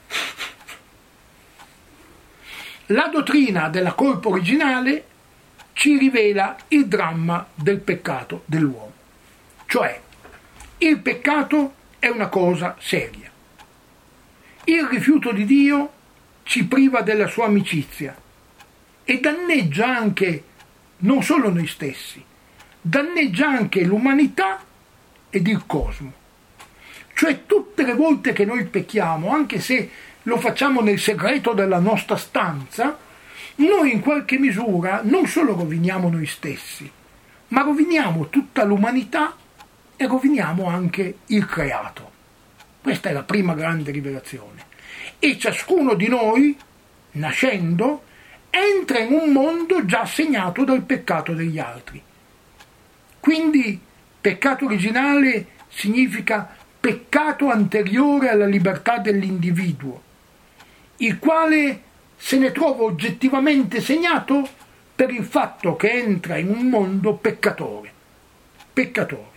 La dottrina della colpa originale ci rivela il dramma del peccato dell'uomo. Cioè, il peccato è una cosa seria. Il rifiuto di Dio ci priva della sua amicizia e danneggia anche non solo noi stessi, danneggia anche l'umanità ed il cosmo. Cioè tutte le volte che noi pecchiamo, anche se lo facciamo nel segreto della nostra stanza, noi in qualche misura non solo roviniamo noi stessi, ma roviniamo tutta l'umanità e roviniamo anche il creato. Questa è la prima grande rivelazione. E ciascuno di noi, nascendo, entra in un mondo già segnato dal peccato degli altri. Quindi peccato originale significa peccato anteriore alla libertà dell'individuo, il quale se ne trova oggettivamente segnato per il fatto che entra in un mondo peccatore. Peccatore.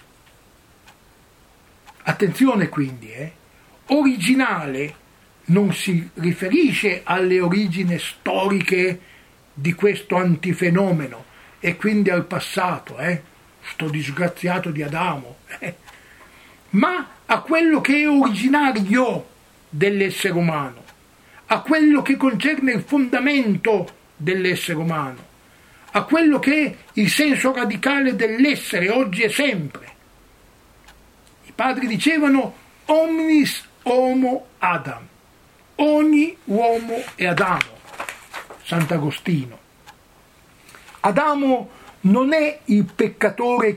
Attenzione quindi, eh? Originale non si riferisce alle origini storiche di questo antifenomeno e quindi al passato, eh? sto disgraziato di Adamo, eh? ma a quello che è originario dell'essere umano, a quello che concerne il fondamento dell'essere umano, a quello che è il senso radicale dell'essere oggi e sempre. I padri dicevano omnis homo Adam, ogni uomo è Adamo, Sant'Agostino. Adamo non è il peccatore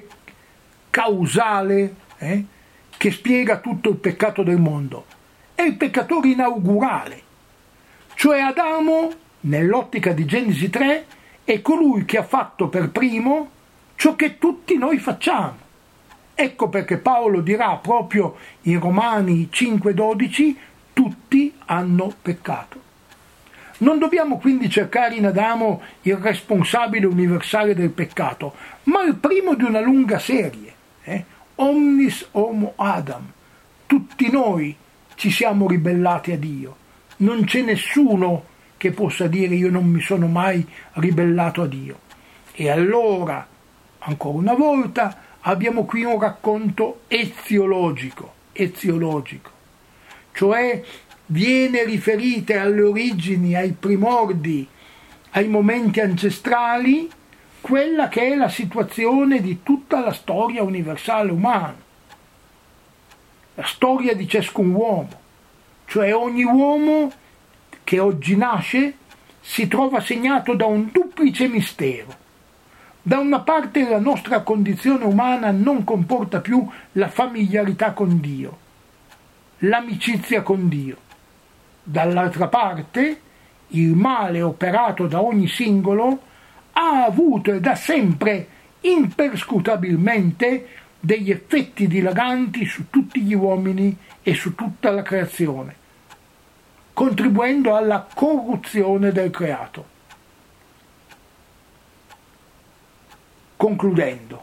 causale eh, che spiega tutto il peccato del mondo, è il peccatore inaugurale, cioè Adamo, nell'ottica di Genesi tre, è colui che ha fatto per primo ciò che tutti noi facciamo. Ecco perché Paolo dirà proprio in Romani cinque dodici, tutti hanno peccato. Non dobbiamo quindi cercare in Adamo il responsabile universale del peccato, ma il primo di una lunga serie. Eh? Omnis homo Adam. Tutti noi ci siamo ribellati a Dio. Non c'è nessuno che possa dire io non mi sono mai ribellato a Dio. E allora, ancora una volta, abbiamo qui un racconto eziologico, eziologico, cioè viene riferita alle origini, ai primordi, ai momenti ancestrali, quella che è la situazione di tutta la storia universale umana, la storia di ciascun uomo, cioè ogni uomo che oggi nasce si trova segnato da un duplice mistero. Da una parte la nostra condizione umana non comporta più la familiarità con Dio, l'amicizia con Dio. Dall'altra parte il male operato da ogni singolo ha avuto ed ha sempre imperscrutabilmente degli effetti dilaganti su tutti gli uomini e su tutta la creazione, contribuendo alla corruzione del creato. Concludendo,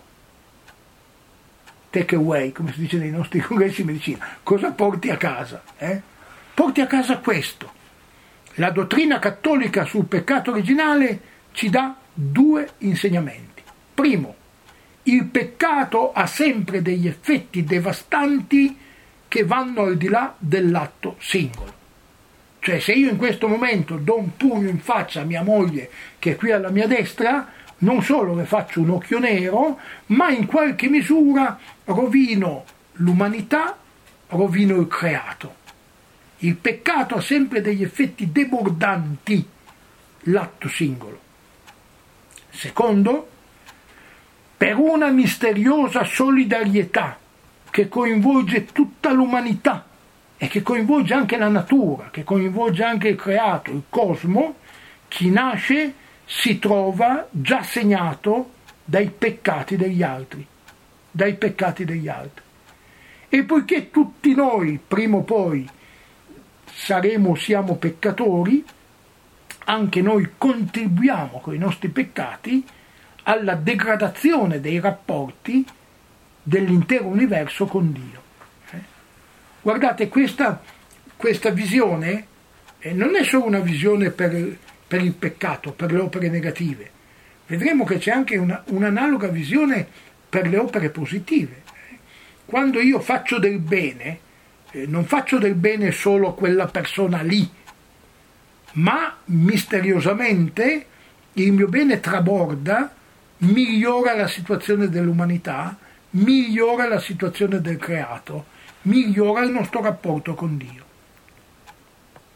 take away, come si dice nei nostri congressi di medicina, cosa porti a casa? Eh? Porti a casa questo. La dottrina cattolica sul peccato originale ci dà due insegnamenti. Primo, il peccato ha sempre degli effetti devastanti che vanno al di là dell'atto singolo. Cioè se io in questo momento do un pugno in faccia a mia moglie che è qui alla mia destra, non solo le faccio un occhio nero, ma in qualche misura rovino l'umanità, rovino il creato. Il peccato ha sempre degli effetti debordanti, l'atto singolo. Secondo, per una misteriosa solidarietà che coinvolge tutta l'umanità e che coinvolge anche la natura, che coinvolge anche il creato, il cosmo, chi nasce si trova già segnato dai peccati degli altri, dai peccati degli altri. E poiché tutti noi, prima o poi, saremo, siamo peccatori, anche noi contribuiamo con i nostri peccati alla degradazione dei rapporti dell'intero universo con Dio. Eh? Guardate, questa, questa visione eh, non è solo una visione per, per il peccato, per le opere negative. Vedremo che c'è anche una, un'analoga visione per le opere positive. Quando io faccio del bene, eh, non faccio del bene solo a quella persona lì, ma misteriosamente il mio bene traborda, migliora la situazione dell'umanità, migliora la situazione del creato, migliora il nostro rapporto con Dio.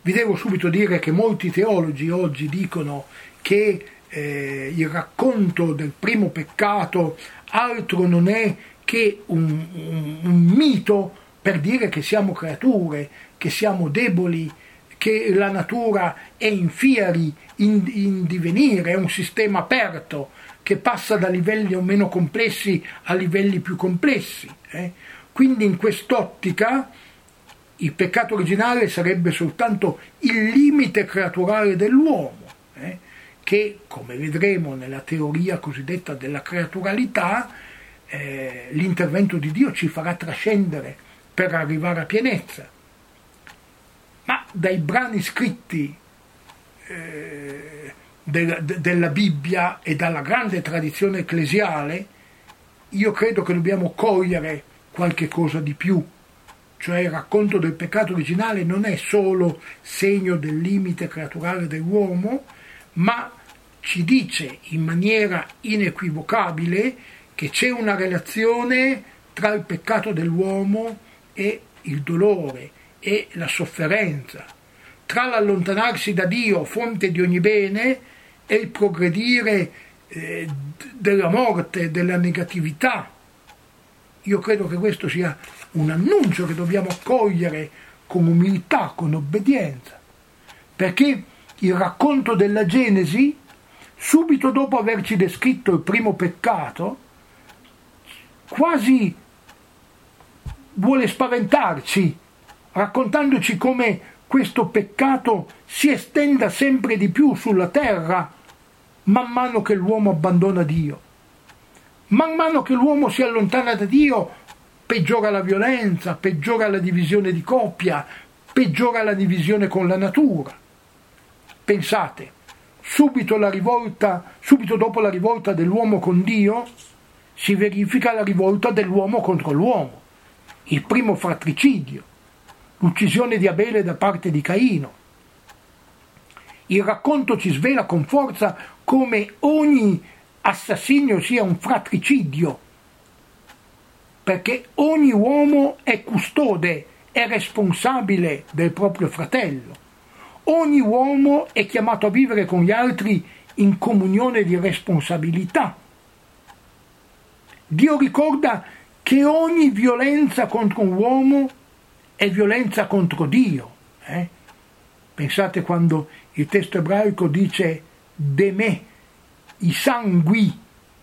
Vi devo subito dire che molti teologi oggi dicono che eh, il racconto del primo peccato altro non è che un, un, un mito per dire che siamo creature, che siamo deboli, che la natura è in fieri, in, in divenire, è un sistema aperto che passa da livelli meno complessi a livelli più complessi. Eh? Quindi in quest'ottica il peccato originale sarebbe soltanto il limite creaturale dell'uomo, eh? che, come vedremo nella teoria cosiddetta della creaturalità, eh, l'intervento di Dio ci farà trascendere per arrivare a pienezza. Ma dai brani scritti eh, de, de, della Bibbia e dalla grande tradizione ecclesiale, io credo che dobbiamo cogliere qualche cosa di più. Cioè il racconto del peccato originale non è solo segno del limite creaturale dell'uomo, ma ci dice in maniera inequivocabile che c'è una relazione tra il peccato dell'uomo e il dolore e la sofferenza, tra l'allontanarsi da Dio, fonte di ogni bene, e il progredire eh, della morte, della negatività. Io credo che questo sia un annuncio che dobbiamo accogliere con umiltà, con obbedienza, perché il racconto della Genesi, subito dopo averci descritto il primo peccato, quasi vuole spaventarci, raccontandoci come questo peccato si estenda sempre di più sulla terra man mano che l'uomo abbandona Dio. Man mano che l'uomo si allontana da Dio, peggiora la violenza, peggiora la divisione di coppia, peggiora la divisione con la natura. Pensate, subito la rivolta, subito dopo la rivolta dell'uomo con Dio, si verifica la rivolta dell'uomo contro l'uomo, il primo fratricidio, l'uccisione di Abele da parte di Caino. Il racconto ci svela con forza come ogni assassinio sia un fratricidio, perché ogni uomo è custode, è responsabile del proprio fratello. Ogni uomo è chiamato a vivere con gli altri in comunione di responsabilità. Dio ricorda che ogni violenza contro un uomo è violenza contro Dio. Eh? Pensate quando il testo ebraico dice de me, i sangui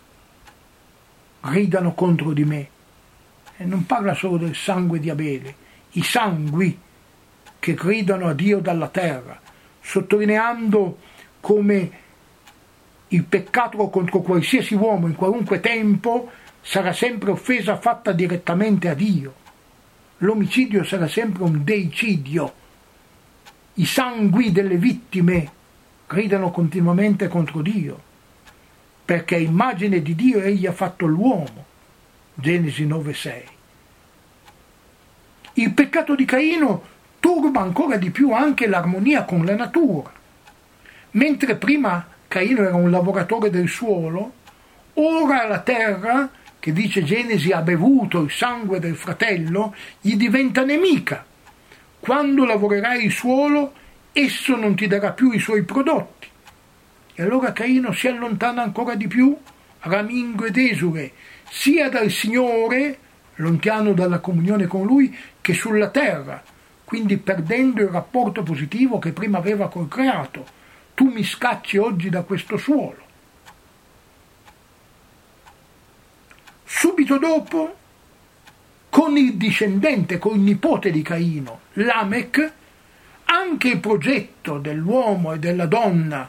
gridano contro di me. E non parla solo del sangue di Abele, i sangui che gridano a Dio dalla terra, sottolineando come il peccato contro qualsiasi uomo in qualunque tempo sarà sempre offesa fatta direttamente a Dio. L'omicidio sarà sempre un deicidio. I sangui delle vittime gridano continuamente contro Dio, perché a immagine di Dio egli ha fatto l'uomo. Genesi nove sei. Il peccato di Caino turba ancora di più anche l'armonia con la natura. Mentre prima Caino era un lavoratore del suolo, ora la terra, che dice Genesi ha bevuto il sangue del fratello, gli diventa nemica. Quando lavorerai il suolo, esso non ti darà più i suoi prodotti. E allora Caino si allontana ancora di più, ramingo ed esule, sia dal Signore, lontano dalla comunione con Lui, che sulla terra, quindi perdendo il rapporto positivo che prima aveva col creato. Tu mi scacci oggi da questo suolo. Subito dopo, con il discendente, con il nipote di Caino, Lamech, anche il progetto dell'uomo e della donna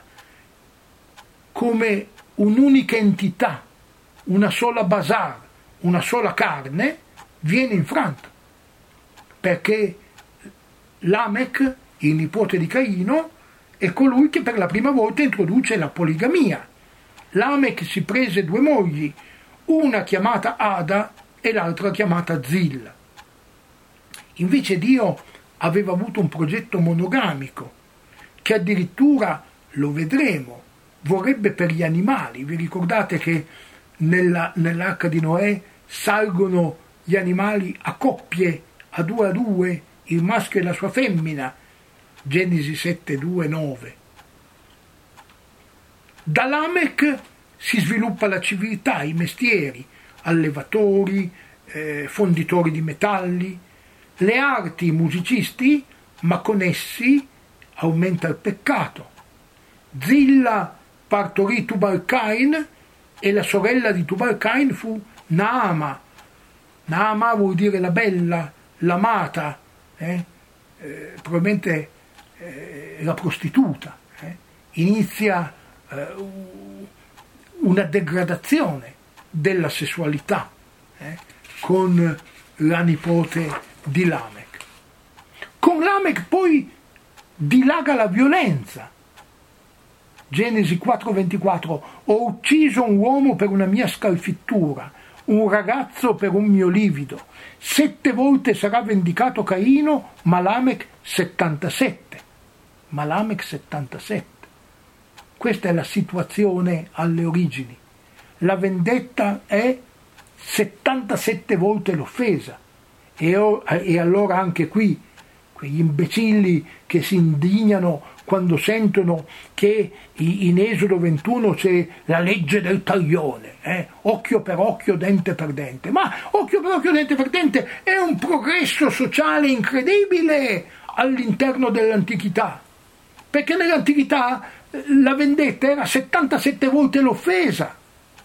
come un'unica entità, una sola basar, una sola carne, viene infranto, perché Lamech, il nipote di Caino, è colui che per la prima volta introduce la poligamia. Lamech si prese due mogli, una chiamata Ada e l'altra chiamata Zilla. Invece Dio aveva avuto un progetto monogamico, che addirittura, lo vedremo, vorrebbe per gli animali. Vi ricordate che nella, nell'arca di Noè salgono gli animali a coppie, a due a due, il maschio e la sua femmina, Genesi sette, due, nove. Da Lamech si sviluppa la civiltà, i mestieri, allevatori, eh, fonditori di metalli, le arti, i musicisti, ma con essi aumenta il peccato. Zilla partorì Tubal-Cain e la sorella di Tubal-Cain fu Naama. Naama vuol dire la bella, l'amata, eh? Eh, probabilmente eh, la prostituta. Eh? Inizia eh, una degradazione della sessualità eh? con la nipote di Lamech. Con Lamech poi dilaga la violenza. Genesi quattro ventiquattro. Ho ucciso un uomo per una mia scalfittura, un ragazzo per un mio livido. Sette volte sarà vendicato Caino, ma Lamech settantasette. Ma Lamech settantasette. Questa è la situazione alle origini. La vendetta è settantasette volte l'offesa. E, o, e allora anche qui, quegli imbecilli che si indignano quando sentono che in Esodo ventuno c'è la legge del taglione, eh? occhio per occhio, dente per dente. Ma occhio per occhio, dente per dente è un progresso sociale incredibile all'interno dell'antichità, perché nell'antichità la vendetta era settantasette volte l'offesa.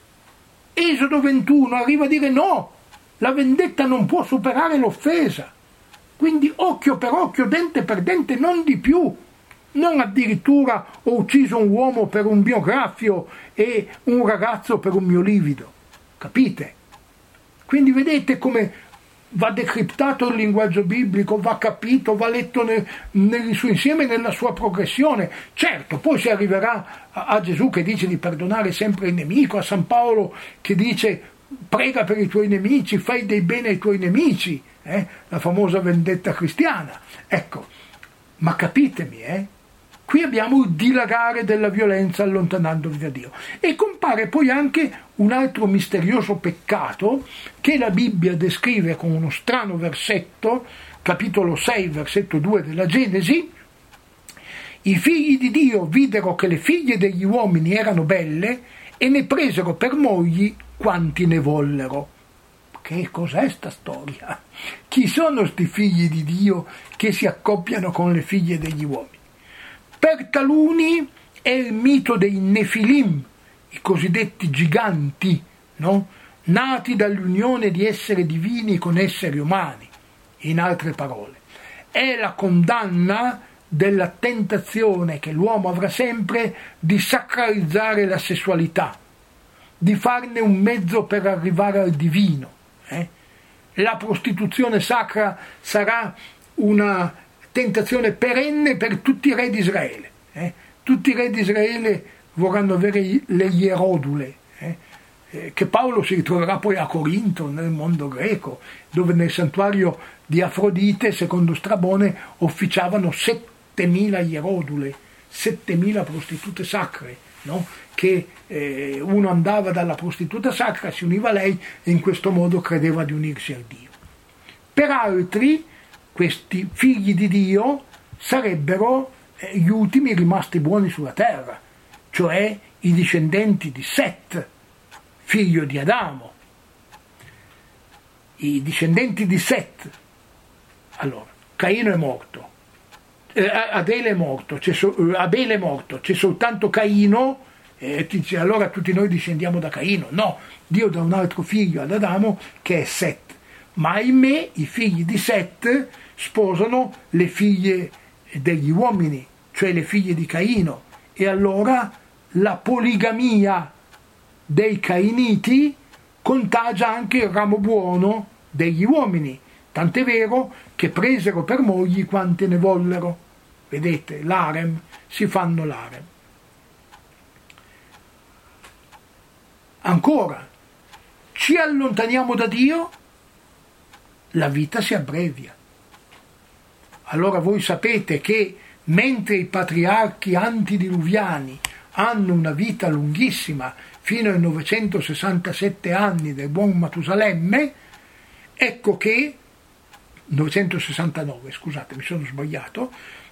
Esodo ventuno arriva a dire no, la vendetta non può superare l'offesa, quindi occhio per occhio, dente per dente, non di più. Non addirittura ho ucciso un uomo per un mio graffio e un ragazzo per un mio livido. Capite? Quindi vedete come va decriptato il linguaggio biblico, va capito, va letto nel, nel suo insieme, nella sua progressione. Certo, poi si arriverà a, a Gesù che dice di perdonare sempre il nemico, a San Paolo che dice prega per i tuoi nemici, fai dei bene ai tuoi nemici, eh? La famosa vendetta cristiana. Ecco, ma capitemi, eh? Qui abbiamo il dilagare della violenza allontanandovi da Dio. E compare poi anche un altro misterioso peccato che la Bibbia descrive con uno strano versetto, capitolo sei, versetto due della Genesi. I figli di Dio videro che le figlie degli uomini erano belle e ne presero per mogli quanti ne vollero. Che cos'è sta storia? Chi sono sti figli di Dio che si accoppiano con le figlie degli uomini? Per taluni è il mito dei Nefilim, i cosiddetti giganti, no? Nati dall'unione di esseri divini con esseri umani. In altre parole, è la condanna della tentazione che l'uomo avrà sempre di sacralizzare la sessualità, di farne un mezzo per arrivare al divino. Eh? La prostituzione sacra sarà una tentazione perenne per tutti i re di Israele. Eh? Tutti i re di Israele vorranno avere le ierodule, eh? Eh, che Paolo si ritroverà poi a Corinto, nel mondo greco, dove nel santuario di Afrodite, secondo Strabone, officiavano settemila ierodule, settemila prostitute sacre, no? Che eh, uno andava dalla prostituta sacra, si univa a lei e in questo modo credeva di unirsi a Dio. Per altri, questi figli di Dio sarebbero eh, gli ultimi rimasti buoni sulla terra, cioè i discendenti di Set, figlio di Adamo. I discendenti di Set. Allora, Caino è morto, eh, Adele è morto, c'è so, eh, Abele è morto, c'è soltanto Caino, e ti dice allora tutti noi discendiamo da Caino. No, Dio dà un altro figlio ad Adamo che è Set. Ma ahimè i figli di Set sposano le figlie degli uomini, cioè le figlie di Caino, e allora la poligamia dei Cainiti contagia anche il ramo buono degli uomini, tant'è vero che presero per mogli quante ne vollero. Vedete, l'harem, si fanno l'harem. Ancora, ci allontaniamo da Dio, la vita si abbrevia. Allora voi sapete che mentre i patriarchi antediluviani hanno una vita lunghissima fino ai novecentosessantasette anni del buon Matusalemme, ecco che novecentosessantanove, scusate, mi sono sbagliato,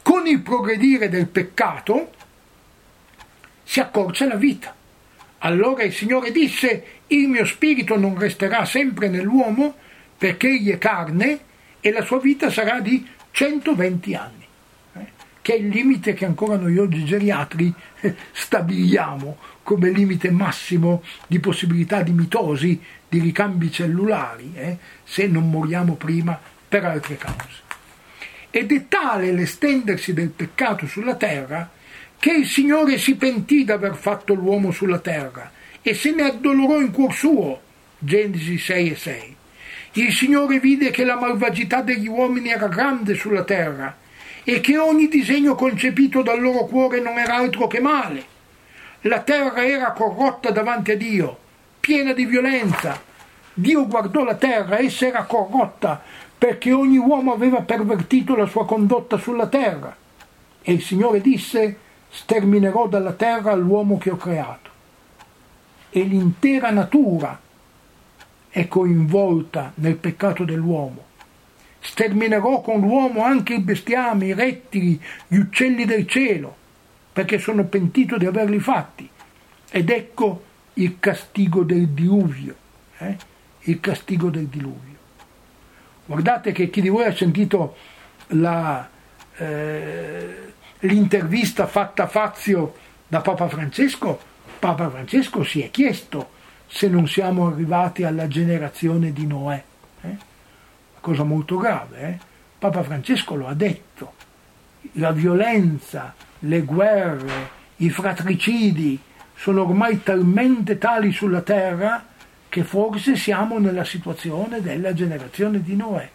con il progredire del peccato si accorcia la vita. Allora il Signore disse: il mio spirito non resterà sempre nell'uomo, perché egli è carne e la sua vita sarà di centoventi anni, eh? che è il limite che ancora noi oggi geriatri eh, stabiliamo come limite massimo di possibilità di mitosi, di ricambi cellulari, eh? se non moriamo prima per altre cause. Ed è tale l'estendersi del peccato sulla terra che il Signore si pentì d'aver fatto l'uomo sulla terra e se ne addolorò in cuor suo. Genesi sei e sei. Il Signore vide che la malvagità degli uomini era grande sulla terra e che ogni disegno concepito dal loro cuore non era altro che male. La terra era corrotta davanti a Dio, piena di violenza. Dio guardò la terra, essa era corrotta perché ogni uomo aveva pervertito la sua condotta sulla terra. E il Signore disse: sterminerò dalla terra l'uomo che ho creato. E l'intera natura è coinvolta nel peccato dell'uomo. Sterminerò con l'uomo anche il bestiame, i rettili, gli uccelli del cielo, perché sono pentito di averli fatti. Ed ecco il castigo del diluvio, eh? il castigo del diluvio. Guardate che chi di voi ha sentito la, eh, l'intervista fatta a Fazio da Papa Francesco, Papa Francesco si è chiesto se non siamo arrivati alla generazione di Noè. Eh? Cosa molto grave. Eh? Papa Francesco lo ha detto. La violenza, le guerre, i fratricidi sono ormai talmente tali sulla terra che forse siamo nella situazione della generazione di Noè.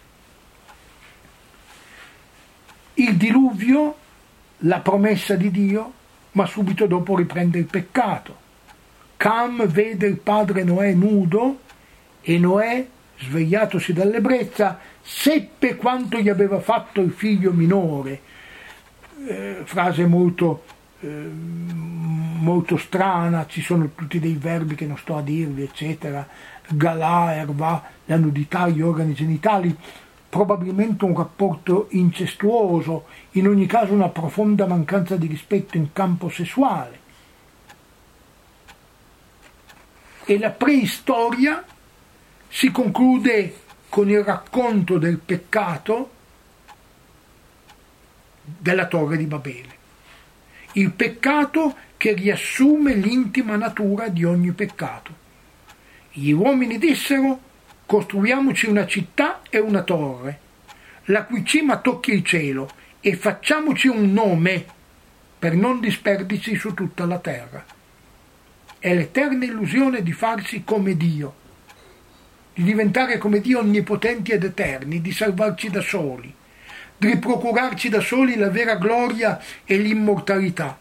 Il diluvio, la promessa di Dio, ma subito dopo riprende il peccato. Cam vede il padre Noè nudo e Noè, svegliatosi dall'ebbrezza, seppe quanto gli aveva fatto il figlio minore. Eh, frase molto, eh, molto strana, ci sono tutti dei verbi che non sto a dirvi, eccetera. Galà, erva, la nudità, gli organi genitali, probabilmente un rapporto incestuoso, in ogni caso una profonda mancanza di rispetto in campo sessuale. E la preistoria si conclude con il racconto del peccato della Torre di Babele. Il peccato che riassume l'intima natura di ogni peccato. Gli uomini dissero: costruiamoci una città e una torre, la cui cima tocchi il cielo, e facciamoci un nome per non disperderci su tutta la terra. È l'eterna illusione di farsi come Dio, di diventare come Dio onnipotenti ed eterni, di salvarci da soli, di procurarci da soli la vera gloria e l'immortalità.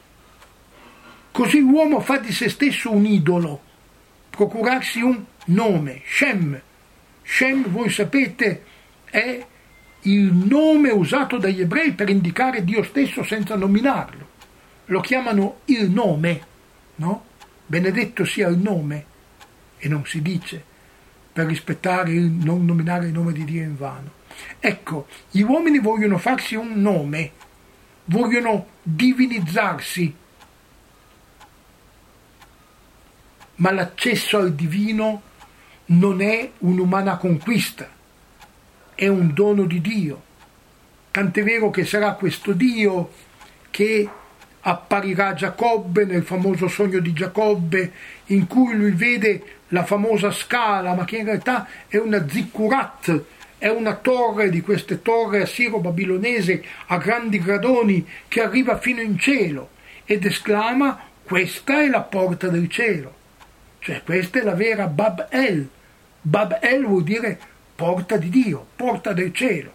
Così l'uomo fa di se stesso un idolo, procurarsi un nome, Shem. Shem, voi sapete, è il nome usato dagli ebrei per indicare Dio stesso senza nominarlo. Lo chiamano il nome, no? Benedetto sia il nome, e non si dice, per rispettare il non nominare il nome di Dio in vano. Ecco, gli uomini vogliono farsi un nome, vogliono divinizzarsi, ma l'accesso al divino non è un'umana conquista, è un dono di Dio. Tant'è vero che sarà questo Dio che apparirà a Giacobbe nel famoso sogno di Giacobbe, in cui lui vede la famosa scala, ma che in realtà è una zikkurat, è una torre di queste torri assiro-babilonese a grandi gradoni che arriva fino in cielo ed esclama: questa è la porta del cielo, cioè questa è la vera Bab El. Bab El vuol dire porta di Dio, porta del cielo.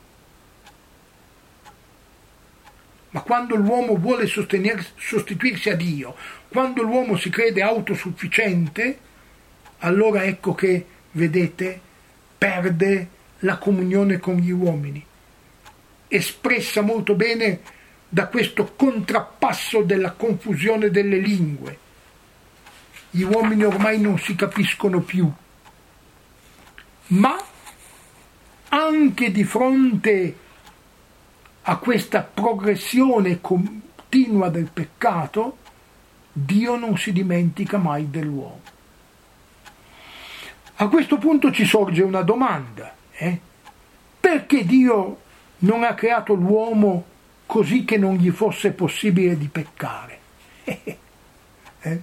Ma quando l'uomo vuole sostituirsi a Dio, quando l'uomo si crede autosufficiente, allora ecco che, vedete, perde la comunione con gli uomini, espressa molto bene da questo contrappasso della confusione delle lingue. Gli uomini ormai non si capiscono più, ma anche di fronte a questa progressione continua del peccato, Dio non si dimentica mai dell'uomo. A questo punto ci sorge una domanda, eh? Perché Dio non ha creato l'uomo così che non gli fosse possibile di peccare? eh?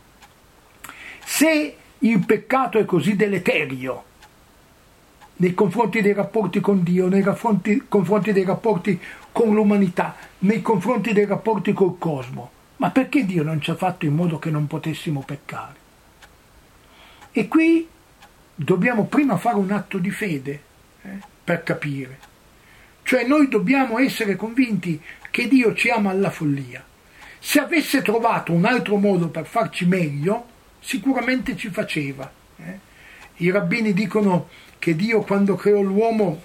Se il peccato è così deleterio nei confronti dei rapporti con Dio, nei raffronti, confronti dei rapporti con l'umanità, nei confronti dei rapporti col cosmo, ma perché Dio non ci ha fatto in modo che non potessimo peccare? E qui dobbiamo prima fare un atto di fede eh, per capire. Cioè noi dobbiamo essere convinti che Dio ci ama alla follia. Se avesse trovato un altro modo per farci meglio, sicuramente ci faceva. Eh. I rabbini dicono che Dio, quando creò l'uomo,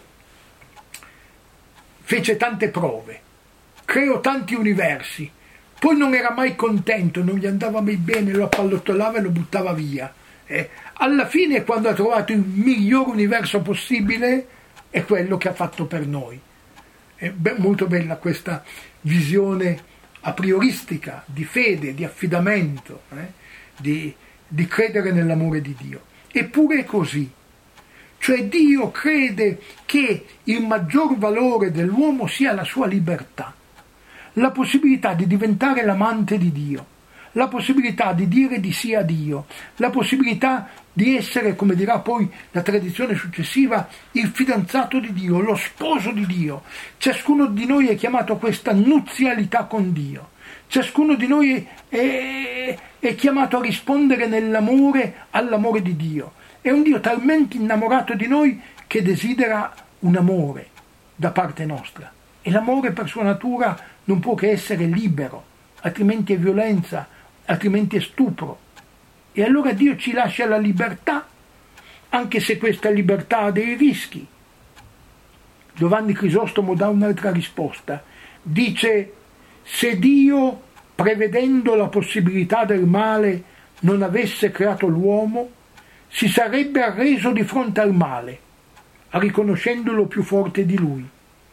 fece tante prove, creò tanti universi, poi non era mai contento, non gli andava mai bene, lo appallottolava e lo buttava via. Eh. Alla fine, quando ha trovato il miglior universo possibile, è quello che ha fatto per noi. È be- molto bella questa visione a prioristica, di fede, di affidamento, eh? di, di credere nell'amore di Dio. Eppure è così. Cioè Dio crede che il maggior valore dell'uomo sia la sua libertà, la possibilità di diventare l'amante di Dio, la possibilità di dire di sì a Dio, la possibilità di essere, come dirà poi la tradizione successiva, il fidanzato di Dio, lo sposo di Dio. Ciascuno di noi è chiamato a questa nuzialità con Dio. Ciascuno di noi è, è chiamato a rispondere nell'amore all'amore di Dio. È un Dio talmente innamorato di noi che desidera un amore da parte nostra. E l'amore per sua natura non può che essere libero, altrimenti è violenza, altrimenti è stupro. E allora Dio ci lascia la libertà, anche se questa libertà ha dei rischi. Giovanni Crisostomo dà un'altra risposta. Dice: se Dio, prevedendo la possibilità del male, non avesse creato l'uomo, si sarebbe arreso di fronte al male, riconoscendolo più forte di lui.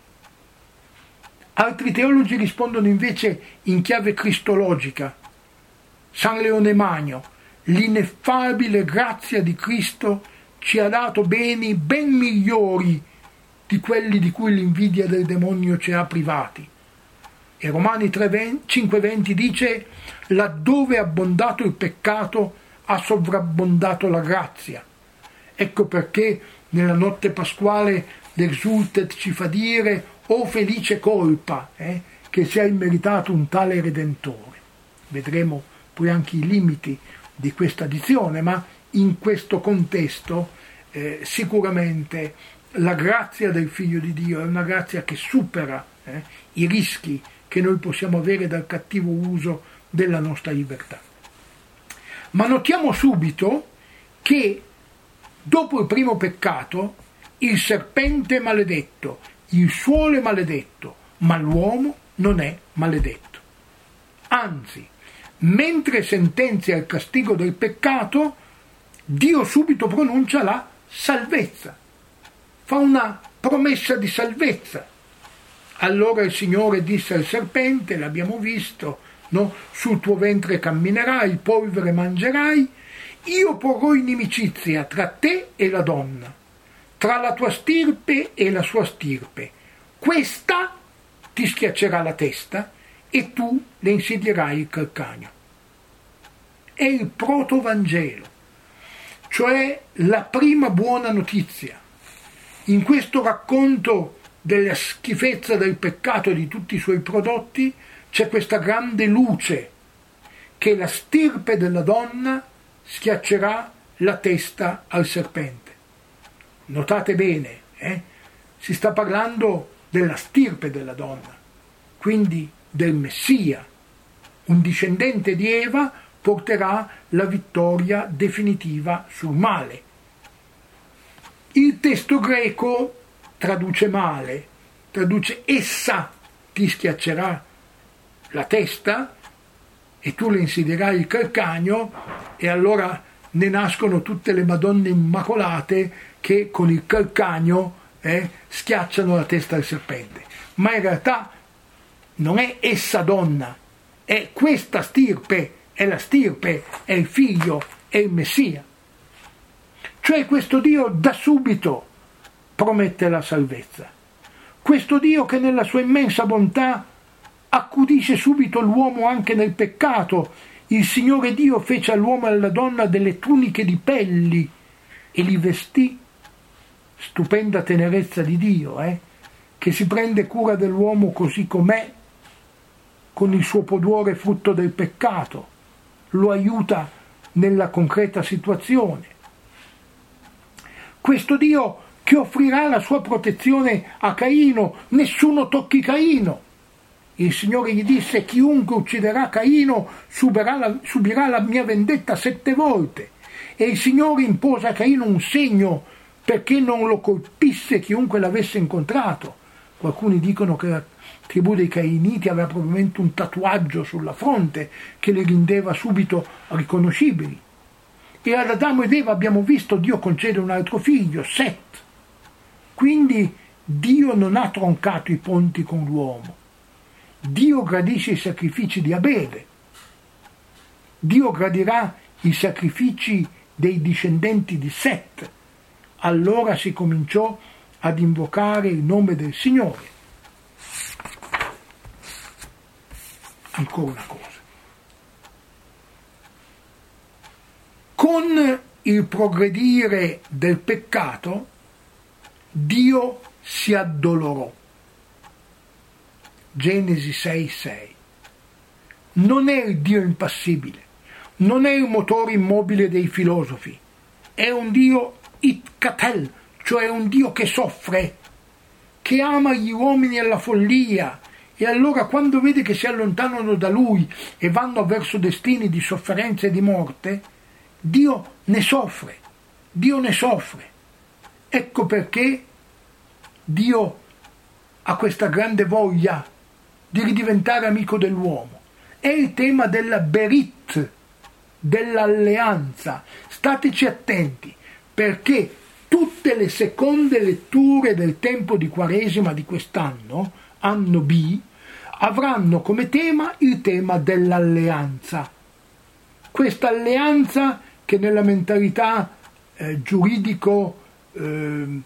Altri teologi rispondono invece in chiave cristologica. San Leone Magno: l'ineffabile grazia di Cristo ci ha dato beni ben migliori di quelli di cui l'invidia del demonio ci ha privati. E Romani cinque venti dice: laddove è abbondato il peccato ha sovrabbondato la grazia. Ecco perché nella notte pasquale l'Exultet ci fa dire: o felice colpa, eh, che si è immeritato un tale Redentore. Vedremo poi anche i limiti di questa dizione, ma in questo contesto eh, sicuramente la grazia del Figlio di Dio è una grazia che supera eh, i rischi che noi possiamo avere dal cattivo uso della nostra libertà. Ma notiamo subito che dopo il primo peccato il serpente è maledetto, il suolo è maledetto, ma l'uomo non è maledetto. Anzi, mentre sentenzia il castigo del peccato, Dio subito pronuncia la salvezza, fa una promessa di salvezza. Allora il Signore disse al serpente, l'abbiamo visto, no? Sul tuo ventre camminerai, polvere mangerai, io porrò inimicizia tra te e la donna, tra la tua stirpe e la sua stirpe. Questa ti schiaccerà la testa e tu le insidierai il calcagno. È il protovangelo, cioè la prima buona notizia. In questo racconto della schifezza del peccato e di tutti i suoi prodotti c'è questa grande luce, che la stirpe della donna schiaccerà la testa al serpente. Notate bene, eh? Si sta parlando della stirpe della donna, quindi del Messia. Un discendente di Eva porterà la vittoria definitiva sul male. Il testo greco traduce male, traduce essa ti schiaccerà la testa e tu le insidierai il calcagno, e allora ne nascono tutte le Madonne Immacolate che con il calcagno eh, schiacciano la testa del serpente, ma in realtà non è essa donna, è questa stirpe, è la stirpe, è il figlio, è il Messia. Cioè questo Dio da subito promette la salvezza. Questo Dio che nella sua immensa bontà accudisce subito l'uomo anche nel peccato. Il Signore Dio fece all'uomo e alla donna delle tuniche di pelli e li vestì. Stupenda tenerezza di Dio, eh? Che si prende cura dell'uomo così com'è, con il suo pudore frutto del peccato, lo aiuta nella concreta situazione. Questo Dio che offrirà la sua protezione a Caino, nessuno tocchi Caino. Il Signore gli disse: chiunque ucciderà Caino subirà la, subirà la mia vendetta sette volte. E il Signore impose a Caino un segno perché non lo colpisse chiunque l'avesse incontrato. Qualcuno dicono che la tribù dei Cainiti aveva probabilmente un tatuaggio sulla fronte che li rendeva subito riconoscibili. E ad Adamo ed Eva abbiamo visto Dio concede un altro figlio, Set. Quindi Dio non ha troncato i ponti con l'uomo. Dio gradisce i sacrifici di Abele. Dio gradirà i sacrifici dei discendenti di Set. Allora si cominciò ad invocare il nome del Signore. Ancora una cosa. Con il progredire del peccato, Dio si addolorò. Genesi sei sei. Non è il Dio impassibile, non è il motore immobile dei filosofi, è un Dio itkatel, cioè un Dio che soffre, che ama gli uomini alla follia, e allora quando vede che si allontanano da Lui e vanno verso destini di sofferenza e di morte, Dio ne soffre, Dio ne soffre. Ecco perché Dio ha questa grande voglia di ridiventare amico dell'uomo. È il tema della berit, dell'alleanza. Stateci attenti, perché tutte le seconde letture del tempo di Quaresima di quest'anno, anno B, avranno come tema il tema dell'alleanza. Questa alleanza che nella mentalità eh, giuridico eh,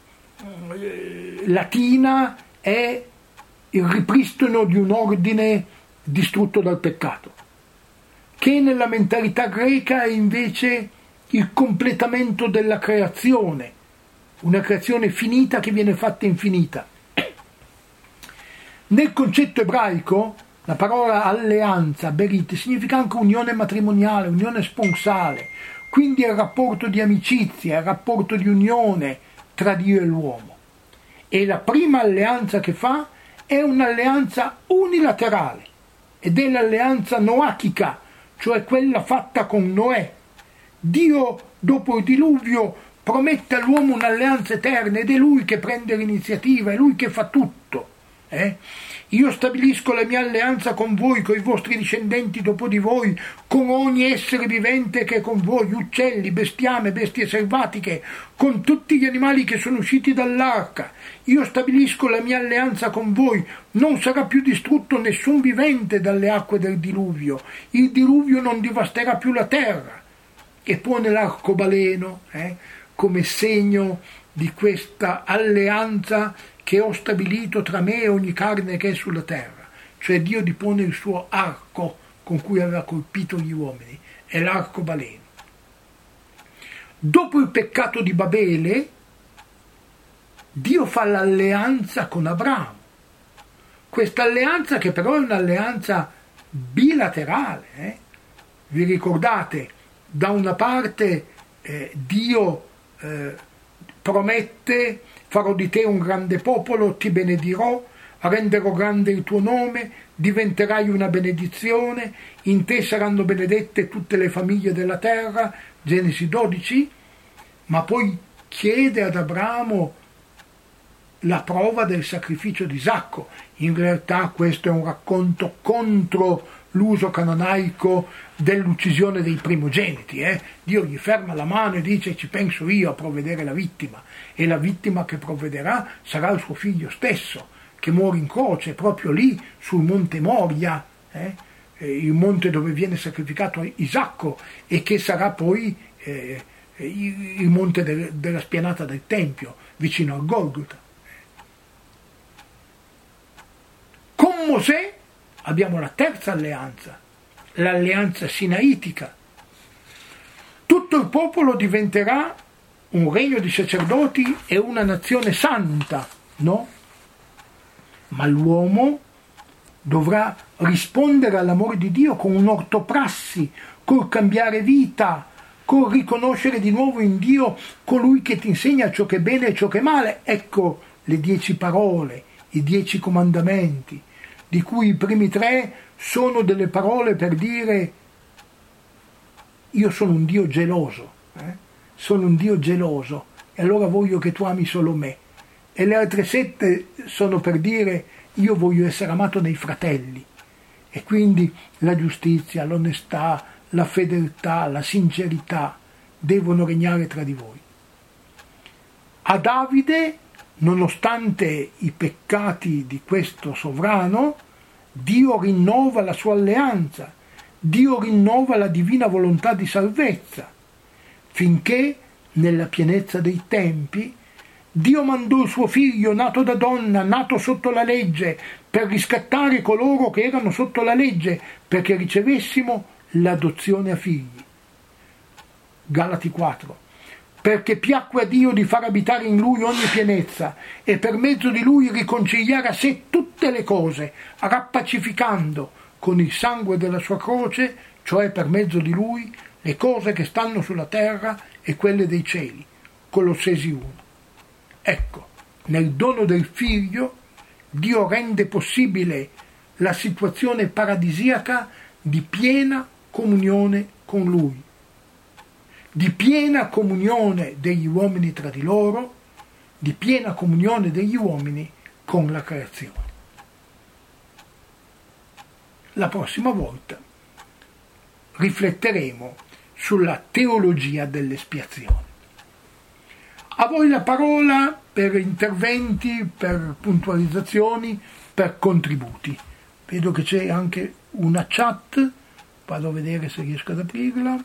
latina è il ripristino di un ordine distrutto dal peccato, che nella mentalità greca è invece il completamento della creazione, una creazione finita che viene fatta infinita. Nel concetto ebraico la parola alleanza, berit, significa anche unione matrimoniale, unione sponsale, quindi è il rapporto di amicizia, è il rapporto di unione tra Dio e l'uomo. E la prima alleanza che fa è un'alleanza unilaterale, ed è l'alleanza noachica, cioè quella fatta con Noè. Dio, dopo il diluvio, promette all'uomo un'alleanza eterna, ed è lui che prende l'iniziativa, è lui che fa tutto. Eh? Io stabilisco la mia alleanza con voi, con i vostri discendenti dopo di voi, con ogni essere vivente che è con voi, uccelli, bestiame, bestie selvatiche, con tutti gli animali che sono usciti dall'arca. Io stabilisco la mia alleanza con voi, non sarà più distrutto nessun vivente dalle acque del diluvio, il diluvio non devasterà più la terra. E pone l'arcobaleno eh, come segno di questa alleanza che ho stabilito tra me e ogni carne che è sulla terra. Cioè Dio dipone il suo arco con cui aveva colpito gli uomini, è l'arcobaleno. Dopo il peccato di Babele, Dio fa l'alleanza con Abramo. Questa alleanza che però è un'alleanza bilaterale. Eh? Vi ricordate? Da una parte eh, Dio eh, promette: farò di te un grande popolo, ti benedirò, renderò grande il tuo nome, diventerai una benedizione, in te saranno benedette tutte le famiglie della terra, Genesi dodici, ma poi chiede ad Abramo la prova del sacrificio di Isacco. In realtà questo è un racconto contro l'uso canonico dell'uccisione dei primogeniti. Eh? Dio gli ferma la mano e dice: ci penso io a provvedere la vittima, e la vittima che provvederà sarà il suo figlio stesso, che muore in croce proprio lì sul monte Moria, eh? il monte dove viene sacrificato Isacco, e che sarà poi eh, il monte de- della spianata del Tempio, vicino al Golgota. Con Mosè abbiamo la terza alleanza, l'alleanza sinaitica. Tutto il popolo diventerà un regno di sacerdoti e una nazione santa, no? Ma l'uomo dovrà rispondere all'amore di Dio con un'ortoprassi, col cambiare vita, col riconoscere di nuovo in Dio colui che ti insegna ciò che è bene e ciò che è male. Ecco le dieci parole, i dieci comandamenti, di cui i primi tre sono delle parole per dire: io sono un Dio geloso, eh? sono un Dio geloso, e allora voglio che tu ami solo me. E le altre sette sono per dire: io voglio essere amato dai fratelli. E quindi la giustizia, l'onestà, la fedeltà, la sincerità devono regnare tra di voi. A Davide, nonostante i peccati di questo sovrano, Dio rinnova la sua alleanza, Dio rinnova la divina volontà di salvezza, finché, nella pienezza dei tempi, Dio mandò il suo figlio nato da donna, nato sotto la legge, per riscattare coloro che erano sotto la legge, perché ricevessimo l'adozione a figli. Galati quattro. Perché piacque a Dio di far abitare in lui ogni pienezza, e per mezzo di lui riconciliare a sé tutte le cose, rappacificando con il sangue della sua croce, cioè per mezzo di lui, le cose che stanno sulla terra e quelle dei cieli. Colossesi uno. Ecco, nel dono del figlio Dio rende possibile la situazione paradisiaca di piena comunione con lui, di piena comunione degli uomini tra di loro, di piena comunione degli uomini con la creazione. La prossima volta rifletteremo sulla teologia dell'espiazione. A voi la parola per interventi, per puntualizzazioni, per contributi. Vedo che c'è anche una chat, vado a vedere se riesco ad aprirla.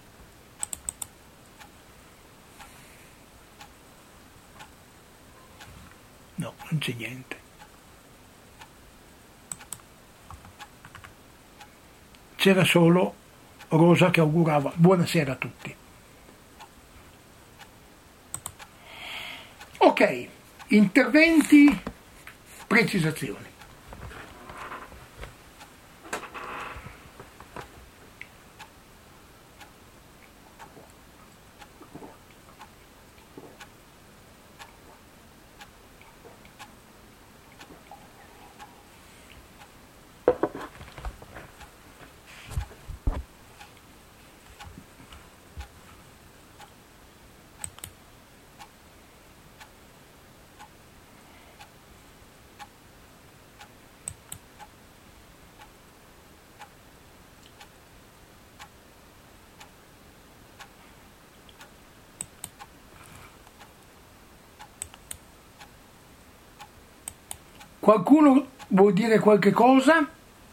No, non c'è niente. C'era solo Rosa che augurava buonasera a tutti. Ok, interventi, precisazioni. Qualcuno vuol dire qualche cosa?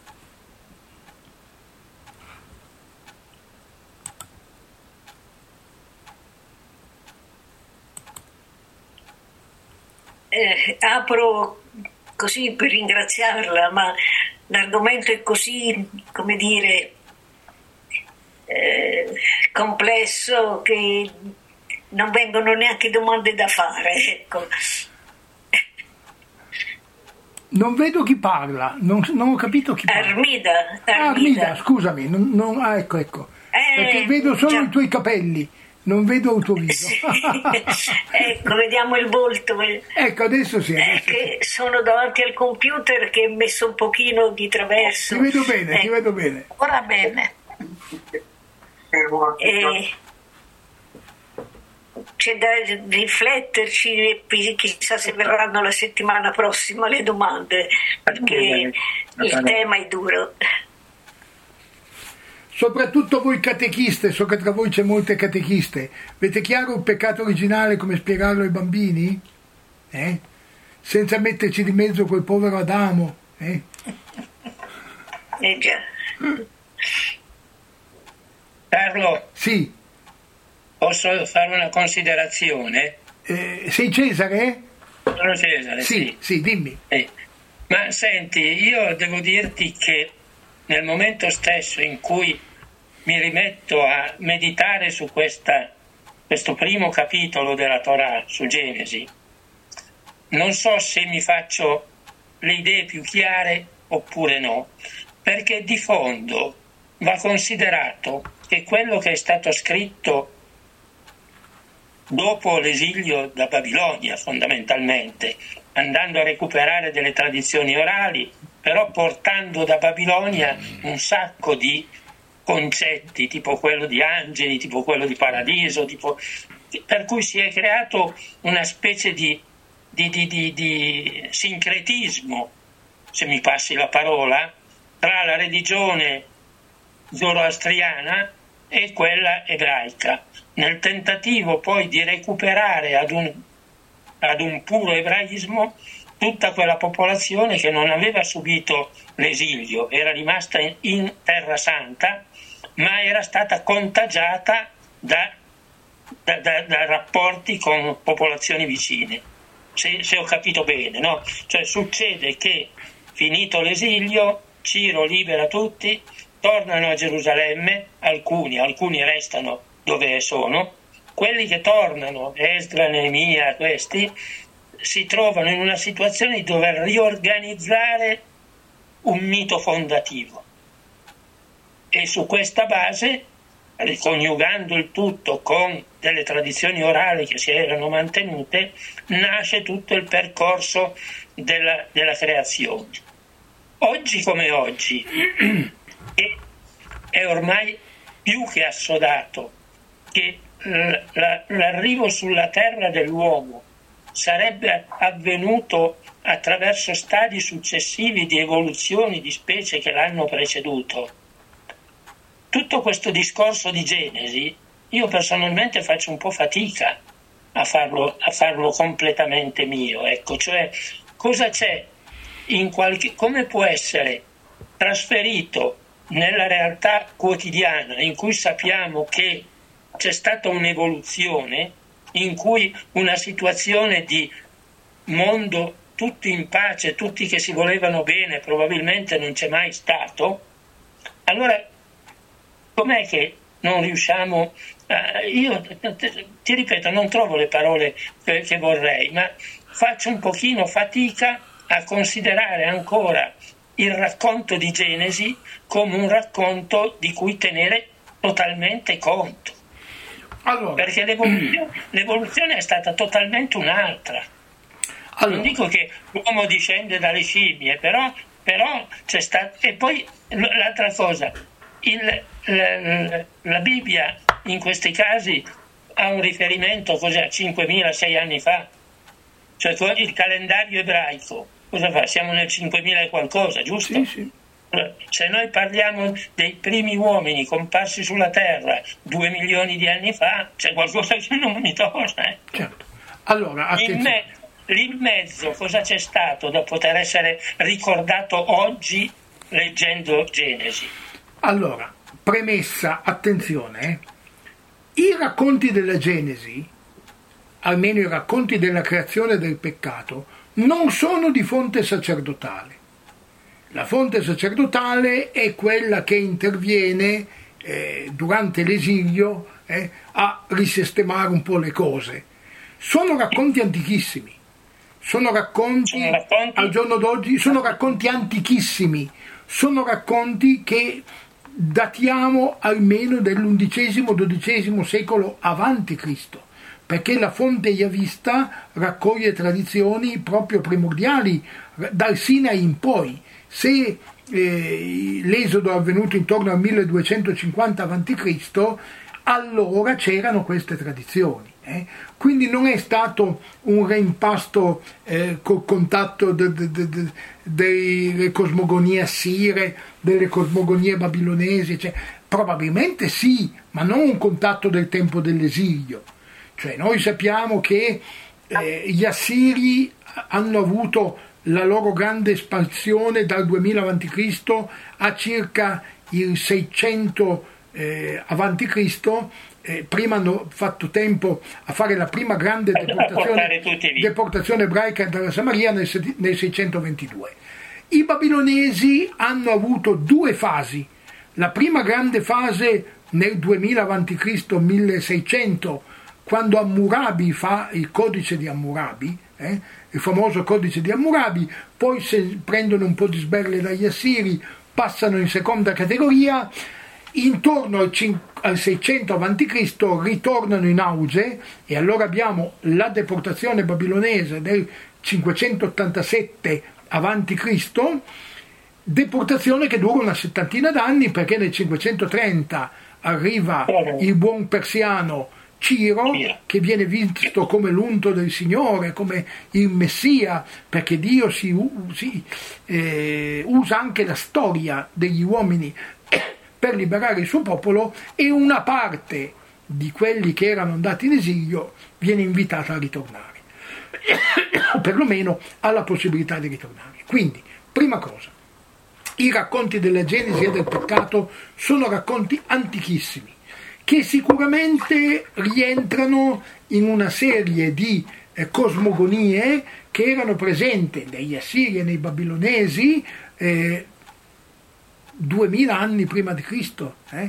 Eh, apro così per ringraziarla, ma l'argomento è così, come dire, eh, complesso che non vengono neanche domande da fare, ecco. Non vedo chi parla, non, non ho capito chi parla. Armida, Armida. Ah, Armida, scusami, non, non, ah, ecco, ecco. Eh, Perché vedo solo già. I tuoi capelli, non vedo il tuo viso. Sì. Ecco, vediamo il volto. Ecco, adesso sì. Adesso eh, che sì. Sono davanti al computer che è messo un pochino di traverso. Ti vedo bene, eh. ti vedo bene. Ora bene. E c'è da rifletterci e chissà se verranno la settimana prossima le domande, perché il tema è duro. soprattutto voi catechiste, so che tra voi c'è molte catechiste, avete chiaro il peccato originale, come spiegarlo ai bambini? Eh? Senza metterci di mezzo quel povero Adamo. Eh, eh già. Carlo, sì. Posso fare una considerazione? Eh, sei Cesare? Sono Cesare, sì. Sì, sì, dimmi. Eh. Ma senti, io devo dirti che nel momento stesso in cui mi rimetto a meditare su questa, questo primo capitolo della Torah, su Genesi, non so se mi faccio le idee più chiare oppure no, perché di fondo va considerato che quello che è stato scritto dopo l'esilio da Babilonia, fondamentalmente, andando a recuperare delle tradizioni orali, però portando da Babilonia un sacco di concetti, tipo quello di angeli, tipo quello di paradiso, tipo, per cui si è creato una specie di, di, di, di, di sincretismo, se mi passi la parola, tra la religione zoroastriana e quella ebraica, nel tentativo poi di recuperare ad un, ad un puro ebraismo tutta quella popolazione che non aveva subito l'esilio, era rimasta in, in Terra Santa, ma era stata contagiata da, da, da, da rapporti con popolazioni vicine. Se, se ho capito bene, no? Cioè succede che, finito l'esilio, Ciro libera tutti, tornano a Gerusalemme, alcuni, alcuni restano dove sono, quelli che tornano, Esdra, Neemia, questi, si trovano in una situazione di dover riorganizzare un mito fondativo. E su questa base, riconiugando il tutto con delle tradizioni orali che si erano mantenute, nasce tutto il percorso della, della creazione. Oggi come oggi è, è ormai più che assodato che l'arrivo sulla terra dell'uomo sarebbe avvenuto attraverso stadi successivi di evoluzioni di specie che l'hanno preceduto. Tutto questo discorso di Genesi, io personalmente faccio un po' fatica a farlo, a farlo completamente mio, ecco, cioè cosa c'è in qualche, come può essere trasferito nella realtà quotidiana in cui sappiamo che c'è stata un'evoluzione, in cui una situazione di mondo tutti in pace, tutti che si volevano bene, probabilmente non c'è mai stato. Allora, com'è che non riusciamo, uh, io ti ripeto, non trovo le parole che, che vorrei, ma faccio un pochino fatica a considerare ancora il racconto di Genesi come un racconto di cui tenere totalmente conto. Allora, perché l'evoluzione, l'evoluzione è stata totalmente un'altra. Allora. Non dico che l'uomo discende dalle scimmie, però, però c'è stato. E poi l'altra cosa, il, la, la Bibbia in questi casi ha un riferimento cos'è, a cinquemila sei anni fa, cioè il calendario ebraico. Cosa fa? Siamo nel cinquemila e qualcosa, giusto? Sì, sì. Se noi parliamo dei primi uomini comparsi sulla Terra due milioni di anni fa, c'è qualcosa che non mi torna. Eh? Certo. Allora, in, me, in mezzo cosa c'è stato da poter essere ricordato oggi leggendo Genesi? Allora, premessa, attenzione, eh? I racconti della Genesi, almeno i racconti della creazione e del peccato, non sono di fonte sacerdotale. La fonte sacerdotale è quella che interviene eh, durante l'esilio eh, a risistemare un po' le cose. Sono racconti antichissimi, sono racconti, sono racconti al giorno d'oggi, sono racconti antichissimi, sono racconti che datiamo almeno dell'undicesimo dodicesimo secolo avanti Cristo, perché la fonte Yavista raccoglie tradizioni proprio primordiali dal Sinai in poi. Se eh, l'esodo è avvenuto intorno al milleduecentocinquanta avanti Cristo, allora c'erano queste tradizioni. Eh? Quindi non è stato un reimpasto eh, col contatto de, de, de, de, delle cosmogonie assire, delle cosmogonie babilonesi, cioè, Probabilmente sì, ma non un contatto del tempo dell'esilio. Cioè noi sappiamo che eh, gli Assiri hanno avuto la loro grande espansione dal duemila avanti Cristo a circa il seicento eh, avanti Cristo. Eh, prima hanno fatto tempo a fare la prima grande deportazione, deportazione ebraica dalla Samaria nel, nel seicentoventidue. I babilonesi hanno avuto due fasi. La prima grande fase nel duemila avanti Cristo milleseicento, quando Hammurabi fa il codice di Hammurabi, eh, il famoso codice di Hammurabi, poi se prendono un po' di sberle dagli Assiri, passano in seconda categoria, intorno al, al seicento avanti Cristo ritornano in auge, e allora abbiamo la deportazione babilonese del cinquecentottantasette avanti Cristo, deportazione che dura una settantina d'anni, perché nel cinquecentotrenta arriva il buon persiano Ciro, che viene visto come l'unto del Signore, come il Messia, perché Dio si, si, eh, usa anche la storia degli uomini per liberare il suo popolo, e una parte di quelli che erano andati in esilio viene invitata a ritornare, o perlomeno ha la possibilità di ritornare. Quindi, prima cosa, i racconti della Genesi e del peccato sono racconti antichissimi, che sicuramente rientrano in una serie di eh, cosmogonie che erano presenti negli Assiri e nei Babilonesi eh, duemila anni prima di Cristo, eh,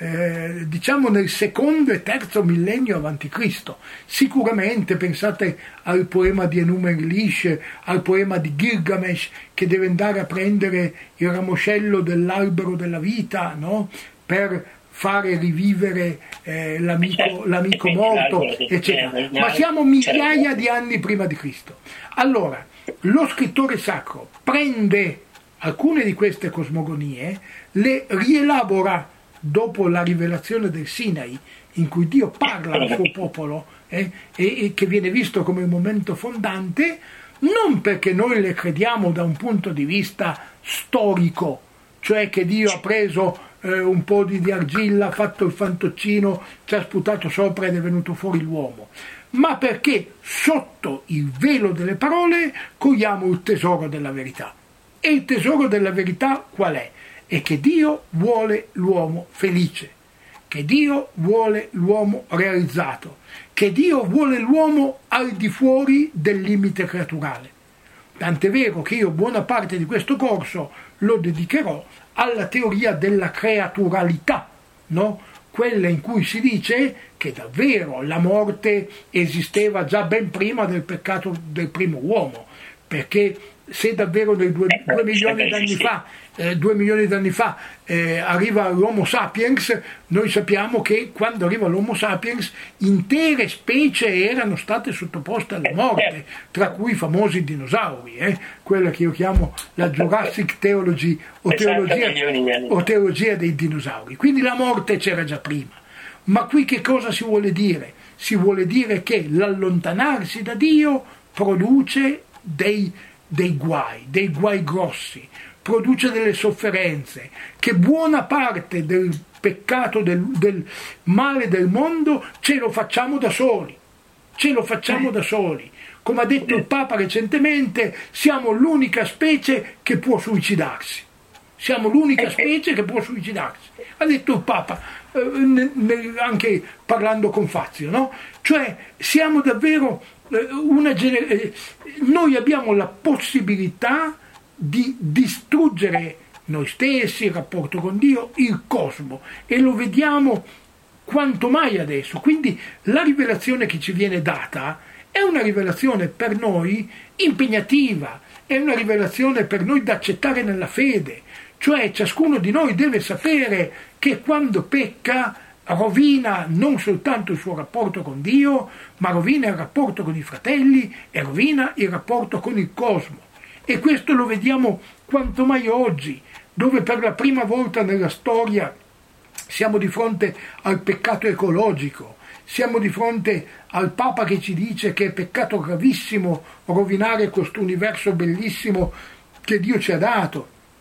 eh, diciamo nel secondo e terzo millennio avanti Cristo. Sicuramente pensate al poema di Enuma Elish, al poema di Gilgamesh, che deve andare a prendere il ramoscello dell'albero della vita, no? Per fare rivivere eh, l'amico, l'amico morto, eccetera. Ma siamo migliaia di anni prima di Cristo. Allora, lo scrittore sacro prende alcune di queste cosmogonie, le rielabora dopo la rivelazione del Sinai, in cui Dio parla al suo popolo, eh, e, e che viene visto come un momento fondante, non perché noi le crediamo da un punto di vista storico, cioè che Dio ha preso eh, un po' di, di argilla, ha fatto il fantoccino, ci ha sputato sopra ed è venuto fuori l'uomo, ma perché sotto il velo delle parole cogliamo il tesoro della verità. E il tesoro della verità qual è? È che Dio vuole l'uomo felice, che Dio vuole l'uomo realizzato, che Dio vuole l'uomo al di fuori del limite creaturale. Tant'è vero che io buona parte di questo corso lo dedicherò alla teoria della creaturalità, no? Quella in cui si dice che davvero la morte esisteva già ben prima del peccato del primo uomo, perché se davvero nei due, due milioni d'anni fa, eh, due milioni d'anni fa eh, arriva l'Homo sapiens, noi sappiamo che quando arriva l'Homo sapiens intere specie erano state sottoposte alla morte, tra cui i famosi dinosauri, eh, quella che io chiamo la Jurassic Theology o teologia, o teologia dei dinosauri. Quindi la morte c'era già prima. Ma qui che cosa si vuole dire? Si vuole dire che l'allontanarsi da Dio produce dei dei guai, dei guai grossi, produce delle sofferenze, che buona parte del peccato, del, del male del mondo ce lo facciamo da soli, ce lo facciamo da soli. Come ha detto il Papa recentemente, siamo l'unica specie che può suicidarsi. Siamo l'unica specie che può suicidarsi. Ha detto il Papa, eh, ne, ne, anche parlando con Fazio, no? Cioè siamo davvero una gener- noi abbiamo la possibilità di distruggere noi stessi, il rapporto con Dio, il cosmo, e lo vediamo quanto mai adesso. Quindi la rivelazione che ci viene data è una rivelazione per noi impegnativa, è una rivelazione per noi da accettare nella fede, cioè ciascuno di noi deve sapere che quando pecca rovina non soltanto il suo rapporto con Dio, ma rovina il rapporto con i fratelli e rovina il rapporto con il cosmo. E questo lo vediamo quanto mai oggi, dove per la prima volta nella storia siamo di fronte al peccato ecologico, siamo di fronte al Papa che ci dice che è peccato gravissimo rovinare questo universo bellissimo che Dio ci ha dato.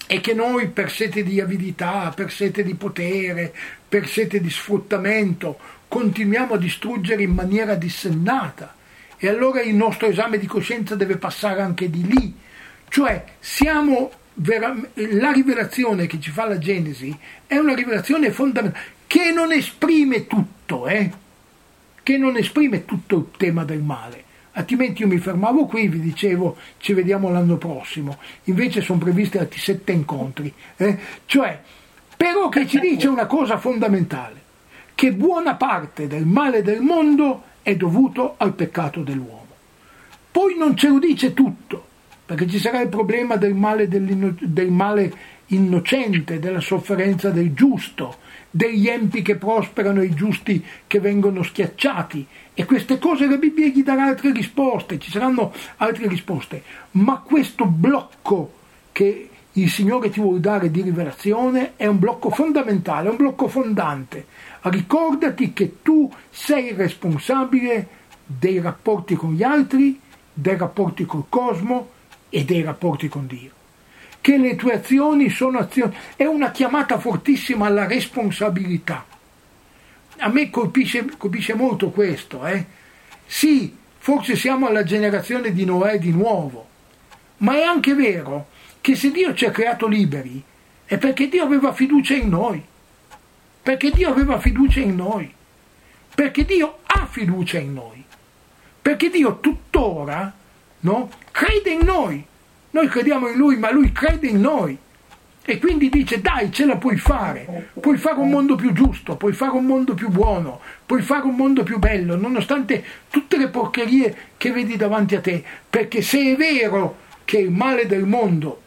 e che noi per sete di avidità, per sete di potere, per sete di sfruttamento continuiamo a distruggere in maniera dissennata, e allora il nostro esame di coscienza deve passare anche di lì. Cioè siamo vera- la rivelazione che ci fa la Genesi è una rivelazione fondamentale che non esprime tutto, eh? che non esprime tutto il tema del male. Altrimenti io mi fermavo qui e vi dicevo ci vediamo l'anno prossimo, invece sono previsti altri sette incontri, eh? Cioè, però che ci dice una cosa fondamentale, che buona parte del male del mondo è dovuto al peccato dell'uomo. Poi non ce lo dice tutto, perché ci sarà il problema del male, del male innocente, della sofferenza del giusto, degli empi che prosperano e i giusti che vengono schiacciati, e queste cose la Bibbia gli darà altre risposte, ci saranno altre risposte, ma questo blocco che il Signore ti vuole dare di rivelazione è un blocco fondamentale, è un blocco fondante. Ricordati che tu sei responsabile dei rapporti con gli altri, dei rapporti col cosmo e dei rapporti con Dio. Che le tue azioni sono azioni, è una chiamata fortissima alla responsabilità. A me colpisce, colpisce molto questo, eh? Sì, forse siamo alla generazione di Noè di nuovo, ma è anche vero che se Dio ci ha creato liberi è perché Dio aveva fiducia in noi, perché Dio aveva fiducia in noi, perché Dio ha fiducia in noi, perché Dio tuttora, no, crede in noi. Noi crediamo in Lui, ma Lui crede in noi. E quindi dice, dai, ce la puoi fare, puoi fare un mondo più giusto, puoi fare un mondo più buono, puoi fare un mondo più bello, nonostante tutte le porcherie che vedi davanti a te. Perché se è vero che il male del mondo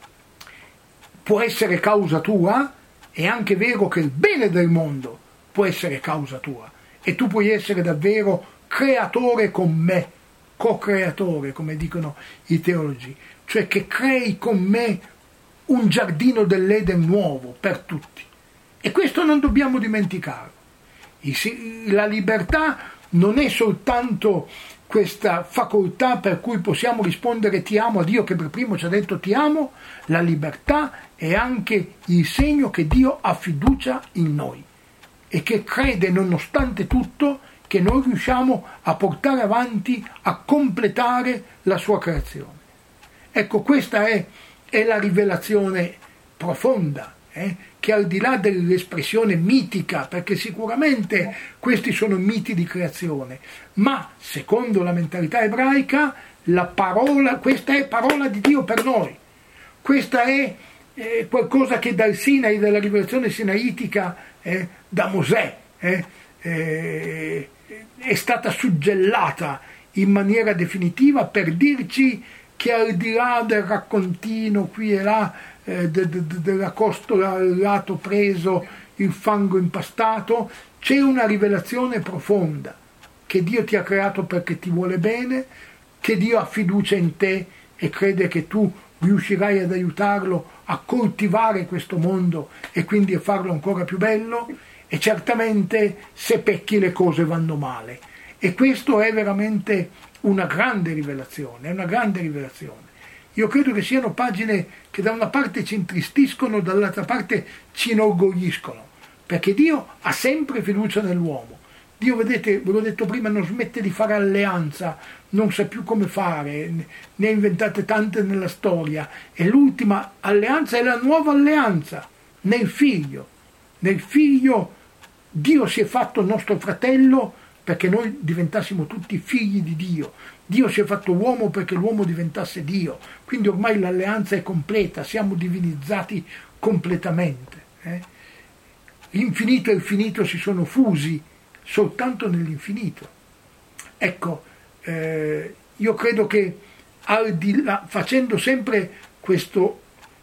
può essere causa tua, è anche vero che il bene del mondo può essere causa tua. E tu puoi essere davvero creatore con me, co-creatore, come dicono i teologi. Cioè che crei con me un giardino dell'Eden nuovo per tutti. E questo non dobbiamo dimenticarlo. La libertà non è soltanto questa facoltà per cui possiamo rispondere ti amo a Dio che per primo ci ha detto ti amo, la libertà è anche il segno che Dio ha fiducia in noi e che crede nonostante tutto che noi riusciamo a portare avanti, a completare la sua creazione. Ecco, questa è è la rivelazione profonda, eh, che al di là dell'espressione mitica, perché sicuramente questi sono miti di creazione, ma secondo la mentalità ebraica la parola, questa è parola di Dio per noi, questa è eh, qualcosa che dal Sinai, dalla rivelazione sinaitica, eh, da Mosè, eh, eh, è stata suggellata in maniera definitiva per dirci che al di là del raccontino qui e là, eh, de, de, de, della costola al lato preso, il fango impastato, c'è una rivelazione profonda, che Dio ti ha creato perché ti vuole bene, che Dio ha fiducia in te e crede che tu riuscirai ad aiutarlo a coltivare questo mondo e quindi a farlo ancora più bello, e certamente se pecchi le cose vanno male. E questo è veramente una grande rivelazione, è una grande rivelazione. Io credo che siano pagine che da una parte ci intristiscono, dall'altra parte ci inorgogliscono, perché Dio ha sempre fiducia nell'uomo. Dio, vedete, ve l'ho detto prima, non smette di fare alleanza, non sa più come fare, ne ha inventate tante nella storia, e l'ultima alleanza è la nuova alleanza, nel figlio. Nel figlio Dio si è fatto nostro fratello perché noi diventassimo tutti figli di Dio. Dio si è fatto uomo perché l'uomo diventasse Dio. Quindi ormai l'alleanza è completa, siamo divinizzati completamente. Eh? L'infinito e il finito si sono fusi soltanto nell'infinito. Ecco, eh, io credo che al di là, facendo sempre questo,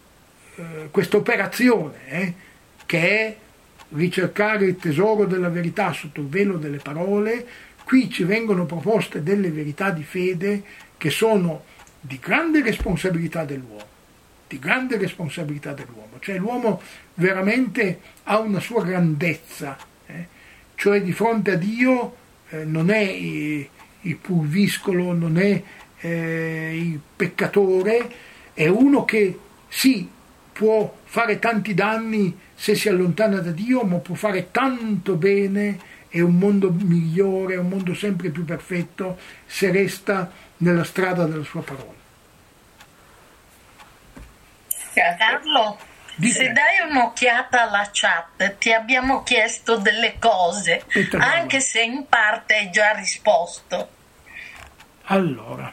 eh, questa operazione, eh, che è ricercare il tesoro della verità sotto il velo delle parole, qui ci vengono proposte delle verità di fede che sono di grande responsabilità dell'uomo, di grande responsabilità dell'uomo, cioè l'uomo veramente ha una sua grandezza, eh? Cioè di fronte a Dio eh, non è il, il pulviscolo, non è eh, il peccatore, è uno che sì, può fare tanti danni se si allontana da Dio, ma può fare tanto bene, è un mondo migliore, è un mondo sempre più perfetto se resta nella strada della sua parola. Carlo, Dite. se dai un'occhiata alla chat, ti abbiamo chiesto delle cose, anche se in parte hai già risposto. Allora,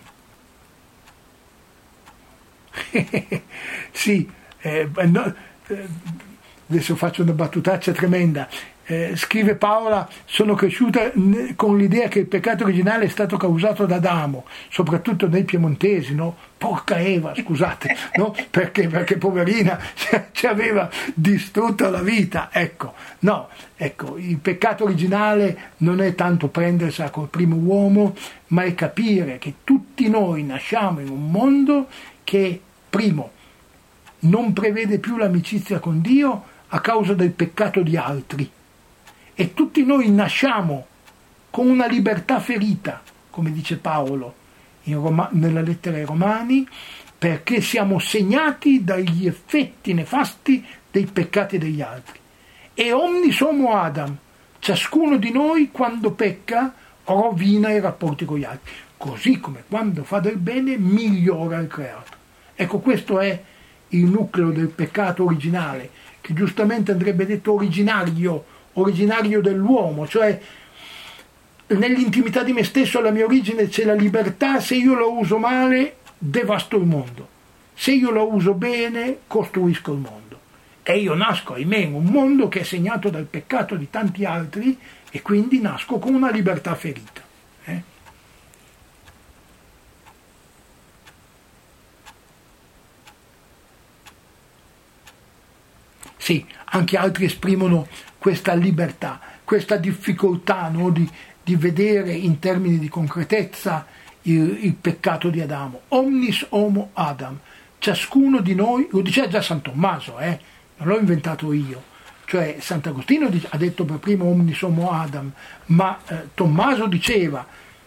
sì, eh, no, eh, adesso faccio una battutaccia tremenda. Eh, scrive Paola, sono cresciuta con l'idea che il peccato originale è stato causato da Adamo, soprattutto nei piemontesi, no? Porca Eva, scusate, no? Perché, perché poverina ci aveva distrutto la vita, ecco, no, ecco, il peccato originale non è tanto prendersela col primo uomo, ma è capire che tutti noi nasciamo in un mondo che, primo, non prevede più l'amicizia con Dio a causa del peccato di altri. E tutti noi nasciamo con una libertà ferita, come dice Paolo in Roma, nella lettera ai Romani, perché siamo segnati dagli effetti nefasti dei peccati degli altri. E omnis homo Adam, ciascuno di noi quando pecca rovina i rapporti con gli altri, così come quando fa del bene migliora il creato. Ecco, questo è il nucleo del peccato originale, che giustamente andrebbe detto originario, originario dell'uomo, cioè nell'intimità di me stesso, alla mia origine c'è la libertà, se io lo uso male devasto il mondo, se io lo uso bene costruisco il mondo. E io nasco, ahimè, in un mondo che è segnato dal peccato di tanti altri e quindi nasco con una libertà ferita. Eh? Sì, anche altri esprimono questa libertà, questa difficoltà, no, di, di vedere in termini di concretezza il, il peccato di Adamo. Omnis homo Adam, ciascuno di noi, lo diceva già San Tommaso, eh, non l'ho inventato io, cioè Sant'Agostino ha detto per primo omnis homo Adam, ma eh, Tommaso diceva,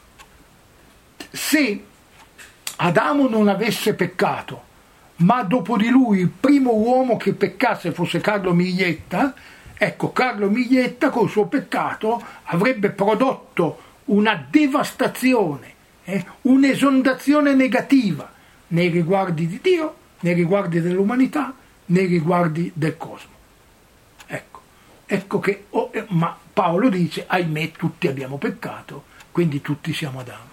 se Adamo non avesse peccato, ma dopo di lui il primo uomo che peccasse fosse Carlo Miglietta, ecco, Carlo Miglietta col suo peccato avrebbe prodotto una devastazione, eh, un'esondazione negativa nei riguardi di Dio, nei riguardi dell'umanità, nei riguardi del cosmo. Ecco, ecco che, oh, eh, ma Paolo dice, ahimè, tutti abbiamo peccato, quindi tutti siamo Adamo.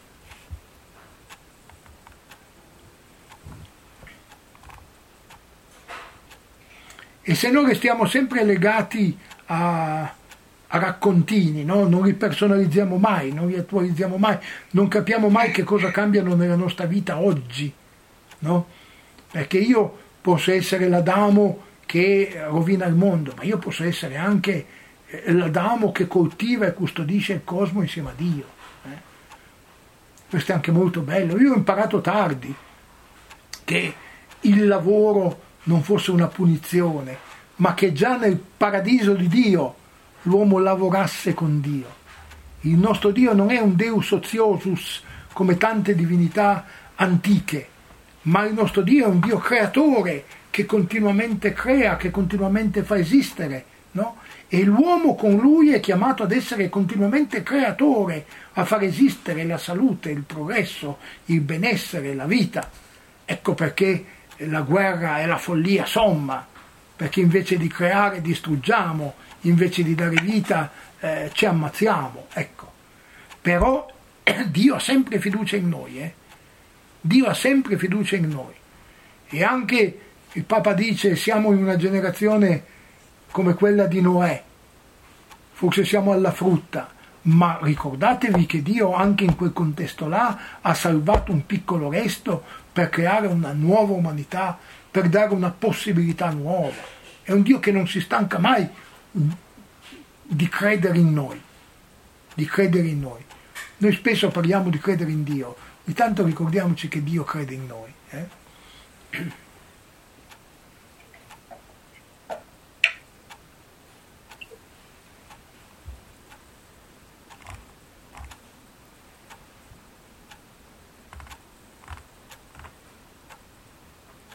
E se noi restiamo sempre legati a, a raccontini, no? Non li personalizziamo mai, non li attualizziamo mai, non capiamo mai che cosa cambiano nella nostra vita oggi, no? Perché io posso essere l'Adamo che rovina il mondo, ma io posso essere anche l'Adamo che coltiva e custodisce il cosmo insieme a Dio. Eh? Questo è anche molto bello. Io ho imparato tardi che il lavoro non fosse una punizione, ma che già nel paradiso di Dio l'uomo lavorasse con Dio. Il nostro Dio non è un Deus ociosus come tante divinità antiche, ma il nostro Dio è un Dio creatore che continuamente crea, che continuamente fa esistere, no? E l'uomo con lui è chiamato ad essere continuamente creatore, a far esistere la salute, il progresso, il benessere, la vita. Ecco perché la guerra è la follia somma, perché invece di creare distruggiamo, invece di dare vita eh, ci ammazziamo, ecco. Però eh, Dio ha sempre fiducia in noi, eh? Dio ha sempre fiducia in noi. E anche il Papa dice siamo in una generazione come quella di Noè, forse siamo alla frutta, ma ricordatevi che Dio anche in quel contesto là ha salvato un piccolo resto per creare una nuova umanità, per dare una possibilità nuova. È un Dio che non si stanca mai di credere in noi, di credere in noi. Noi spesso parliamo di credere in Dio, di tanto ricordiamoci che Dio crede in noi. Eh?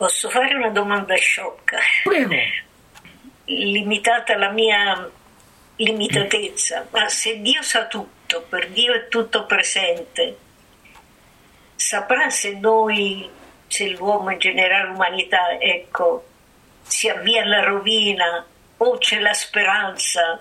Posso fare una domanda sciocca? Prego. Limitata alla mia limitatezza, ma se Dio sa tutto, per Dio è tutto presente, saprà se noi, se l'uomo in generale, l'umanità, ecco, si avvia alla rovina o c'è la speranza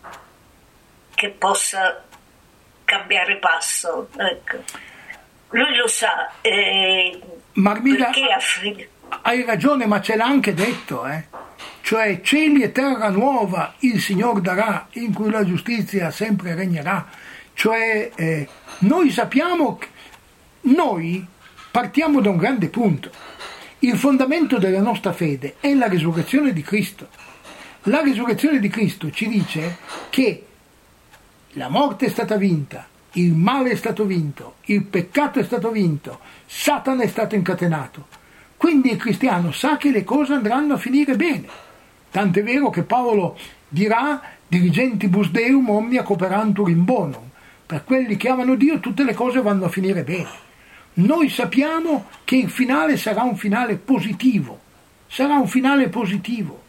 che possa cambiare passo? Ecco. Lui lo sa, eh, Marmila, perché affid- hai ragione, ma ce l'ha anche detto, eh? Cioè cieli e terra nuova il Signor darà, in cui la giustizia sempre regnerà. Cioè eh, noi sappiamo, che noi partiamo da un grande punto. Il fondamento della nostra fede è la risurrezione di Cristo. La risurrezione di Cristo ci dice che la morte è stata vinta, il male è stato vinto, il peccato è stato vinto, Satana è stato incatenato. Quindi il cristiano sa che le cose andranno a finire bene. Tant'è vero che Paolo dirà dirigentibus Deum omnia cooperantur in bonum. Per quelli che amano Dio tutte le cose vanno a finire bene. Noi sappiamo che il finale sarà un finale positivo. Sarà un finale positivo.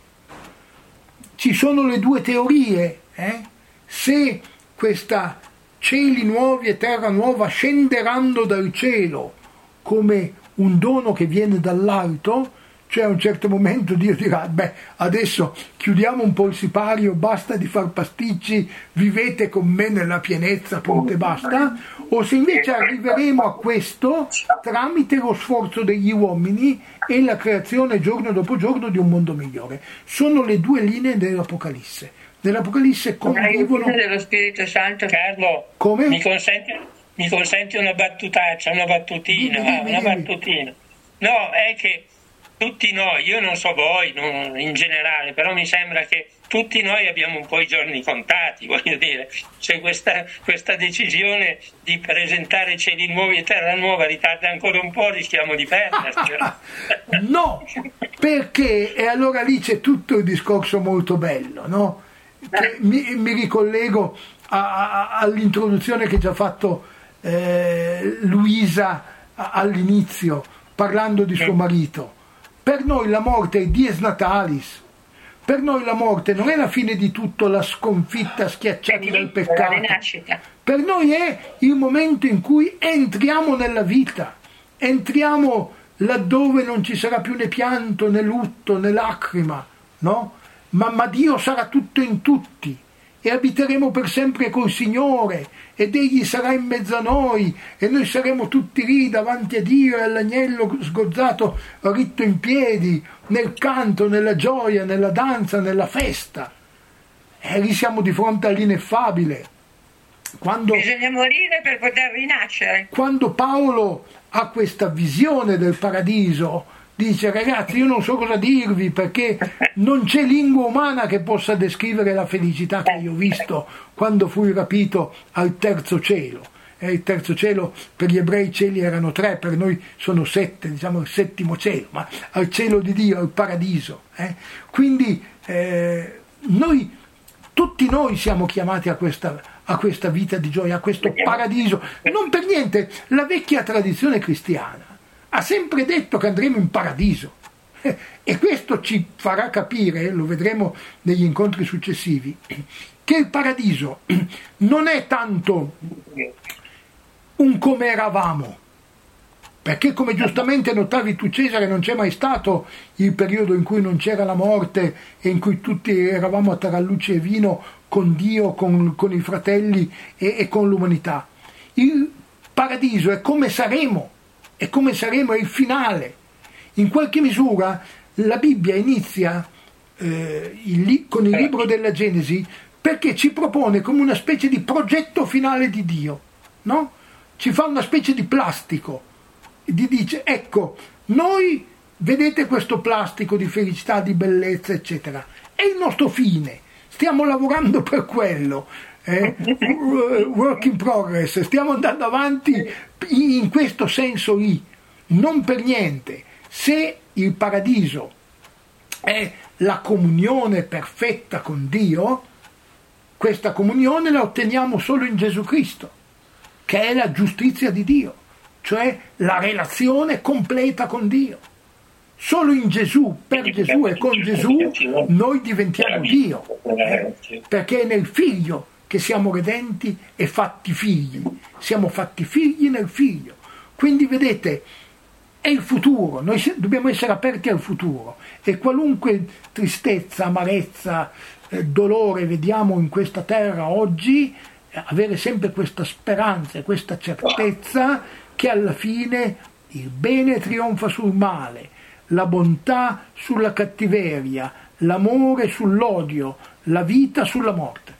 Ci sono le due teorie. Eh? Se questa cieli nuovi e terra nuova scenderanno dal cielo come un dono che viene dall'alto, cioè a un certo momento Dio dirà: beh, adesso chiudiamo un po' il sipario, basta di far pasticci, vivete con me nella pienezza, punto e basta. O se invece arriveremo a questo tramite lo sforzo degli uomini e la creazione giorno dopo giorno di un mondo migliore. Sono le due linee dell'Apocalisse. Nell'Apocalisse convivono dello Spirito Santo. Carlo, come? Mi consenti, mi consenti una battutaccia, una battutina, Dimmi, ah, dimmi, una dimmi. battutina. No, è che tutti noi, io non so voi non, in generale, però mi sembra che tutti noi abbiamo un po' i giorni contati, voglio dire, se questa, questa decisione di presentare cieli nuovi e terra nuova ritarda ancora un po', rischiamo di perderla. No, perché, e allora lì c'è tutto il discorso molto bello, no? Che mi, mi ricollego a, a, all'introduzione che ci ha fatto eh, Luisa all'inizio, parlando di suo marito. Per noi la morte è dies natalis, per noi la morte non è la fine di tutto, la sconfitta, schiacciati dal peccato. Per noi è il momento in cui entriamo nella vita, entriamo laddove non ci sarà più né pianto, né lutto, né lacrima, no? Ma, ma Dio sarà tutto in tutti e abiteremo per sempre col Signore ed Egli sarà in mezzo a noi e noi saremo tutti lì davanti a Dio e all'agnello sgozzato ritto in piedi, nel canto, nella gioia, nella danza, nella festa. E lì siamo di fronte all'ineffabile. Quando, bisogna morire per poter rinascere. Quando Paolo ha questa visione del paradiso, dice: ragazzi, io non so cosa dirvi, perché non c'è lingua umana che possa descrivere la felicità che io ho visto quando fui rapito al terzo cielo. E il terzo cielo, per gli ebrei i cieli erano tre, per noi sono sette, diciamo il settimo cielo, ma al cielo di Dio, al paradiso. Eh? Quindi eh, noi, tutti noi siamo chiamati a questa, a questa vita di gioia, a questo paradiso. Non per niente, la vecchia tradizione cristiana ha sempre detto che andremo in paradiso e questo ci farà capire, lo vedremo negli incontri successivi, che il paradiso non è tanto un come eravamo, perché come giustamente notavi tu, Cesare, non c'è mai stato il periodo in cui non c'era la morte e in cui tutti eravamo a tarallucci e vino con Dio, con, con i fratelli e, e con l'umanità. Il paradiso è come saremo, è come saremo, è il finale. In qualche misura la Bibbia inizia eh, il, con il libro della Genesi perché ci propone come una specie di progetto finale di Dio, no? Ci fa una specie di plastico, di dice: ecco, noi vedete questo plastico di felicità, di bellezza, eccetera, è il nostro fine, stiamo lavorando per quello. Eh, work in progress, stiamo andando avanti in questo senso lì. Non per niente, se il paradiso è la comunione perfetta con Dio, questa comunione la otteniamo solo in Gesù Cristo, che è la giustizia di Dio, cioè la relazione completa con Dio. Solo in Gesù, per Gesù e con Gesù noi diventiamo Dio, eh? Perché è nel Figlio che siamo redenti e fatti figli, siamo fatti figli nel Figlio. Quindi vedete, è il futuro, noi dobbiamo essere aperti al futuro e qualunque tristezza, amarezza, eh, dolore vediamo in questa terra oggi, eh, avere sempre questa speranza e questa certezza che alla fine il bene trionfa sul male, la bontà sulla cattiveria, l'amore sull'odio, la vita sulla morte.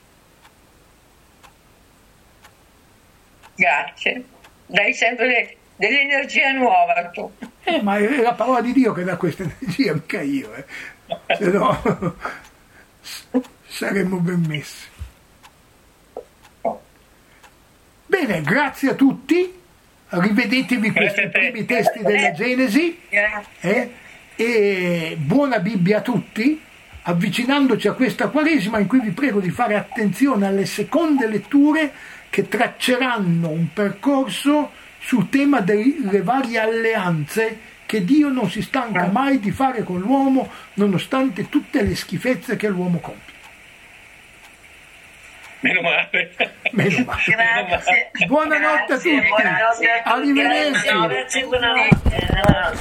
Grazie, dai sempre dell'energia nuova tu. Eh, ma è la parola di Dio che dà questa energia, mica io, eh. Se no saremmo ben messi. Bene, grazie a tutti. Rivedetevi questi primi testi della Genesi eh? E buona Bibbia a tutti, avvicinandoci a questa Quaresima in cui vi prego di fare attenzione alle seconde letture che tracceranno un percorso sul tema delle varie alleanze che Dio non si stanca mai di fare con l'uomo nonostante tutte le schifezze che l'uomo compie. Meno male. Meno male. Grazie. Buonanotte a tutti. Buonanotte a tutti. Arrivederci. Grazie, buonanotte.